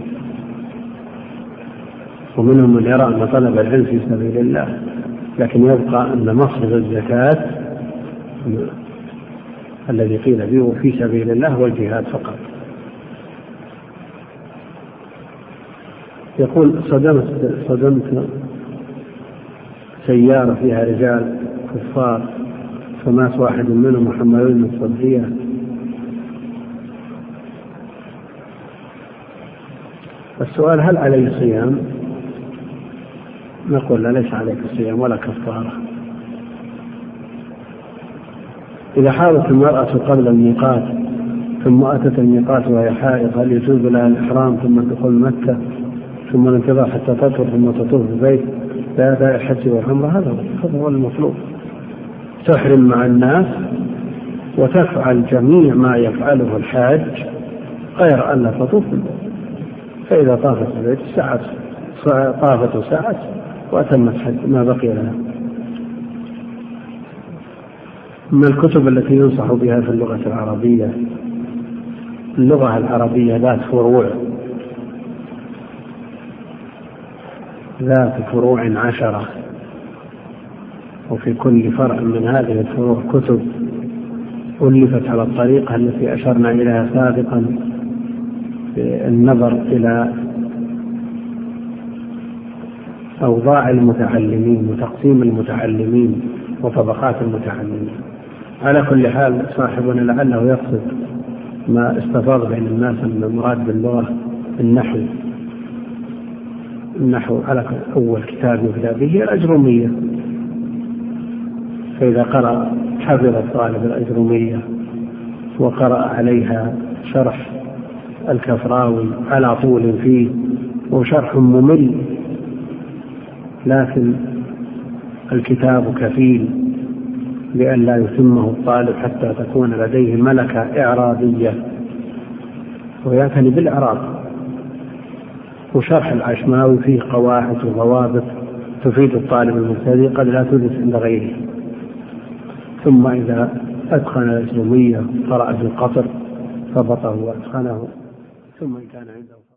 ومنهم من يرى أن طلب العلم في سبيل الله، لكن يبقى أن مصرف الزكاة الذي قيل به في سبيل الله والجهاد فقط. يقول: صدمت, صدمت سيارة فيها رجال كفار فمات واحد منهم محملون الصدية، السؤال هل عليه صيام؟ نقول لا، ليس عليك صيام ولا كفارة. إذا حاضت المرأة قبل الميقات ثم أتت الميقات وهي حائض، هل يجوز لها الإحرام ثم الدخول مكة ثم الانتظار حتى تطهر ثم تطوف في البيت لأداء الحج والعمرة؟ هذا هو المطلوب. تحرم مع الناس وتفعل جميع ما يفعله الحاج غير أن لا تطوف في البيت. فإذا طافت في البيت سعت، طافت وسعت وأتمت حج ما بقي لها. من الكتب التي ينصح بها في اللغة العربية، اللغة العربية ذات فروع ذات فروع عشرة، وفي كل فرع من هذه الفروع كتب ألفت على الطريقة التي أشرنا إليها سابقا، بالنظر إلى أوضاع المتعلمين وتقسيم المتعلمين وطبقات المتعلمين. على كل حال صاحبنا لعله يقصد ما استفاض بين الناس من المراد باللغة النحو. النحو على أول كتاب يبدأ به الأجرومية، فإذا قرأ حفظ الطالب الأجرومية وقرأ عليها شرح الكفراوي على طول فيه وشرح ممل، لكن الكتاب كفيل بأن لا يتمه الطالب حتى تكون لديه ملكة إعرابية ويعتني بالإعراب. وشرح العشماوي فيه قواعد وضوابط تفيد الطالب المبتدئ قد لا توجد عند غيره. ثم إذا أتقن الأجرومية قرأ في القطر ضبطه وأتقنه، ثم إن كان عنده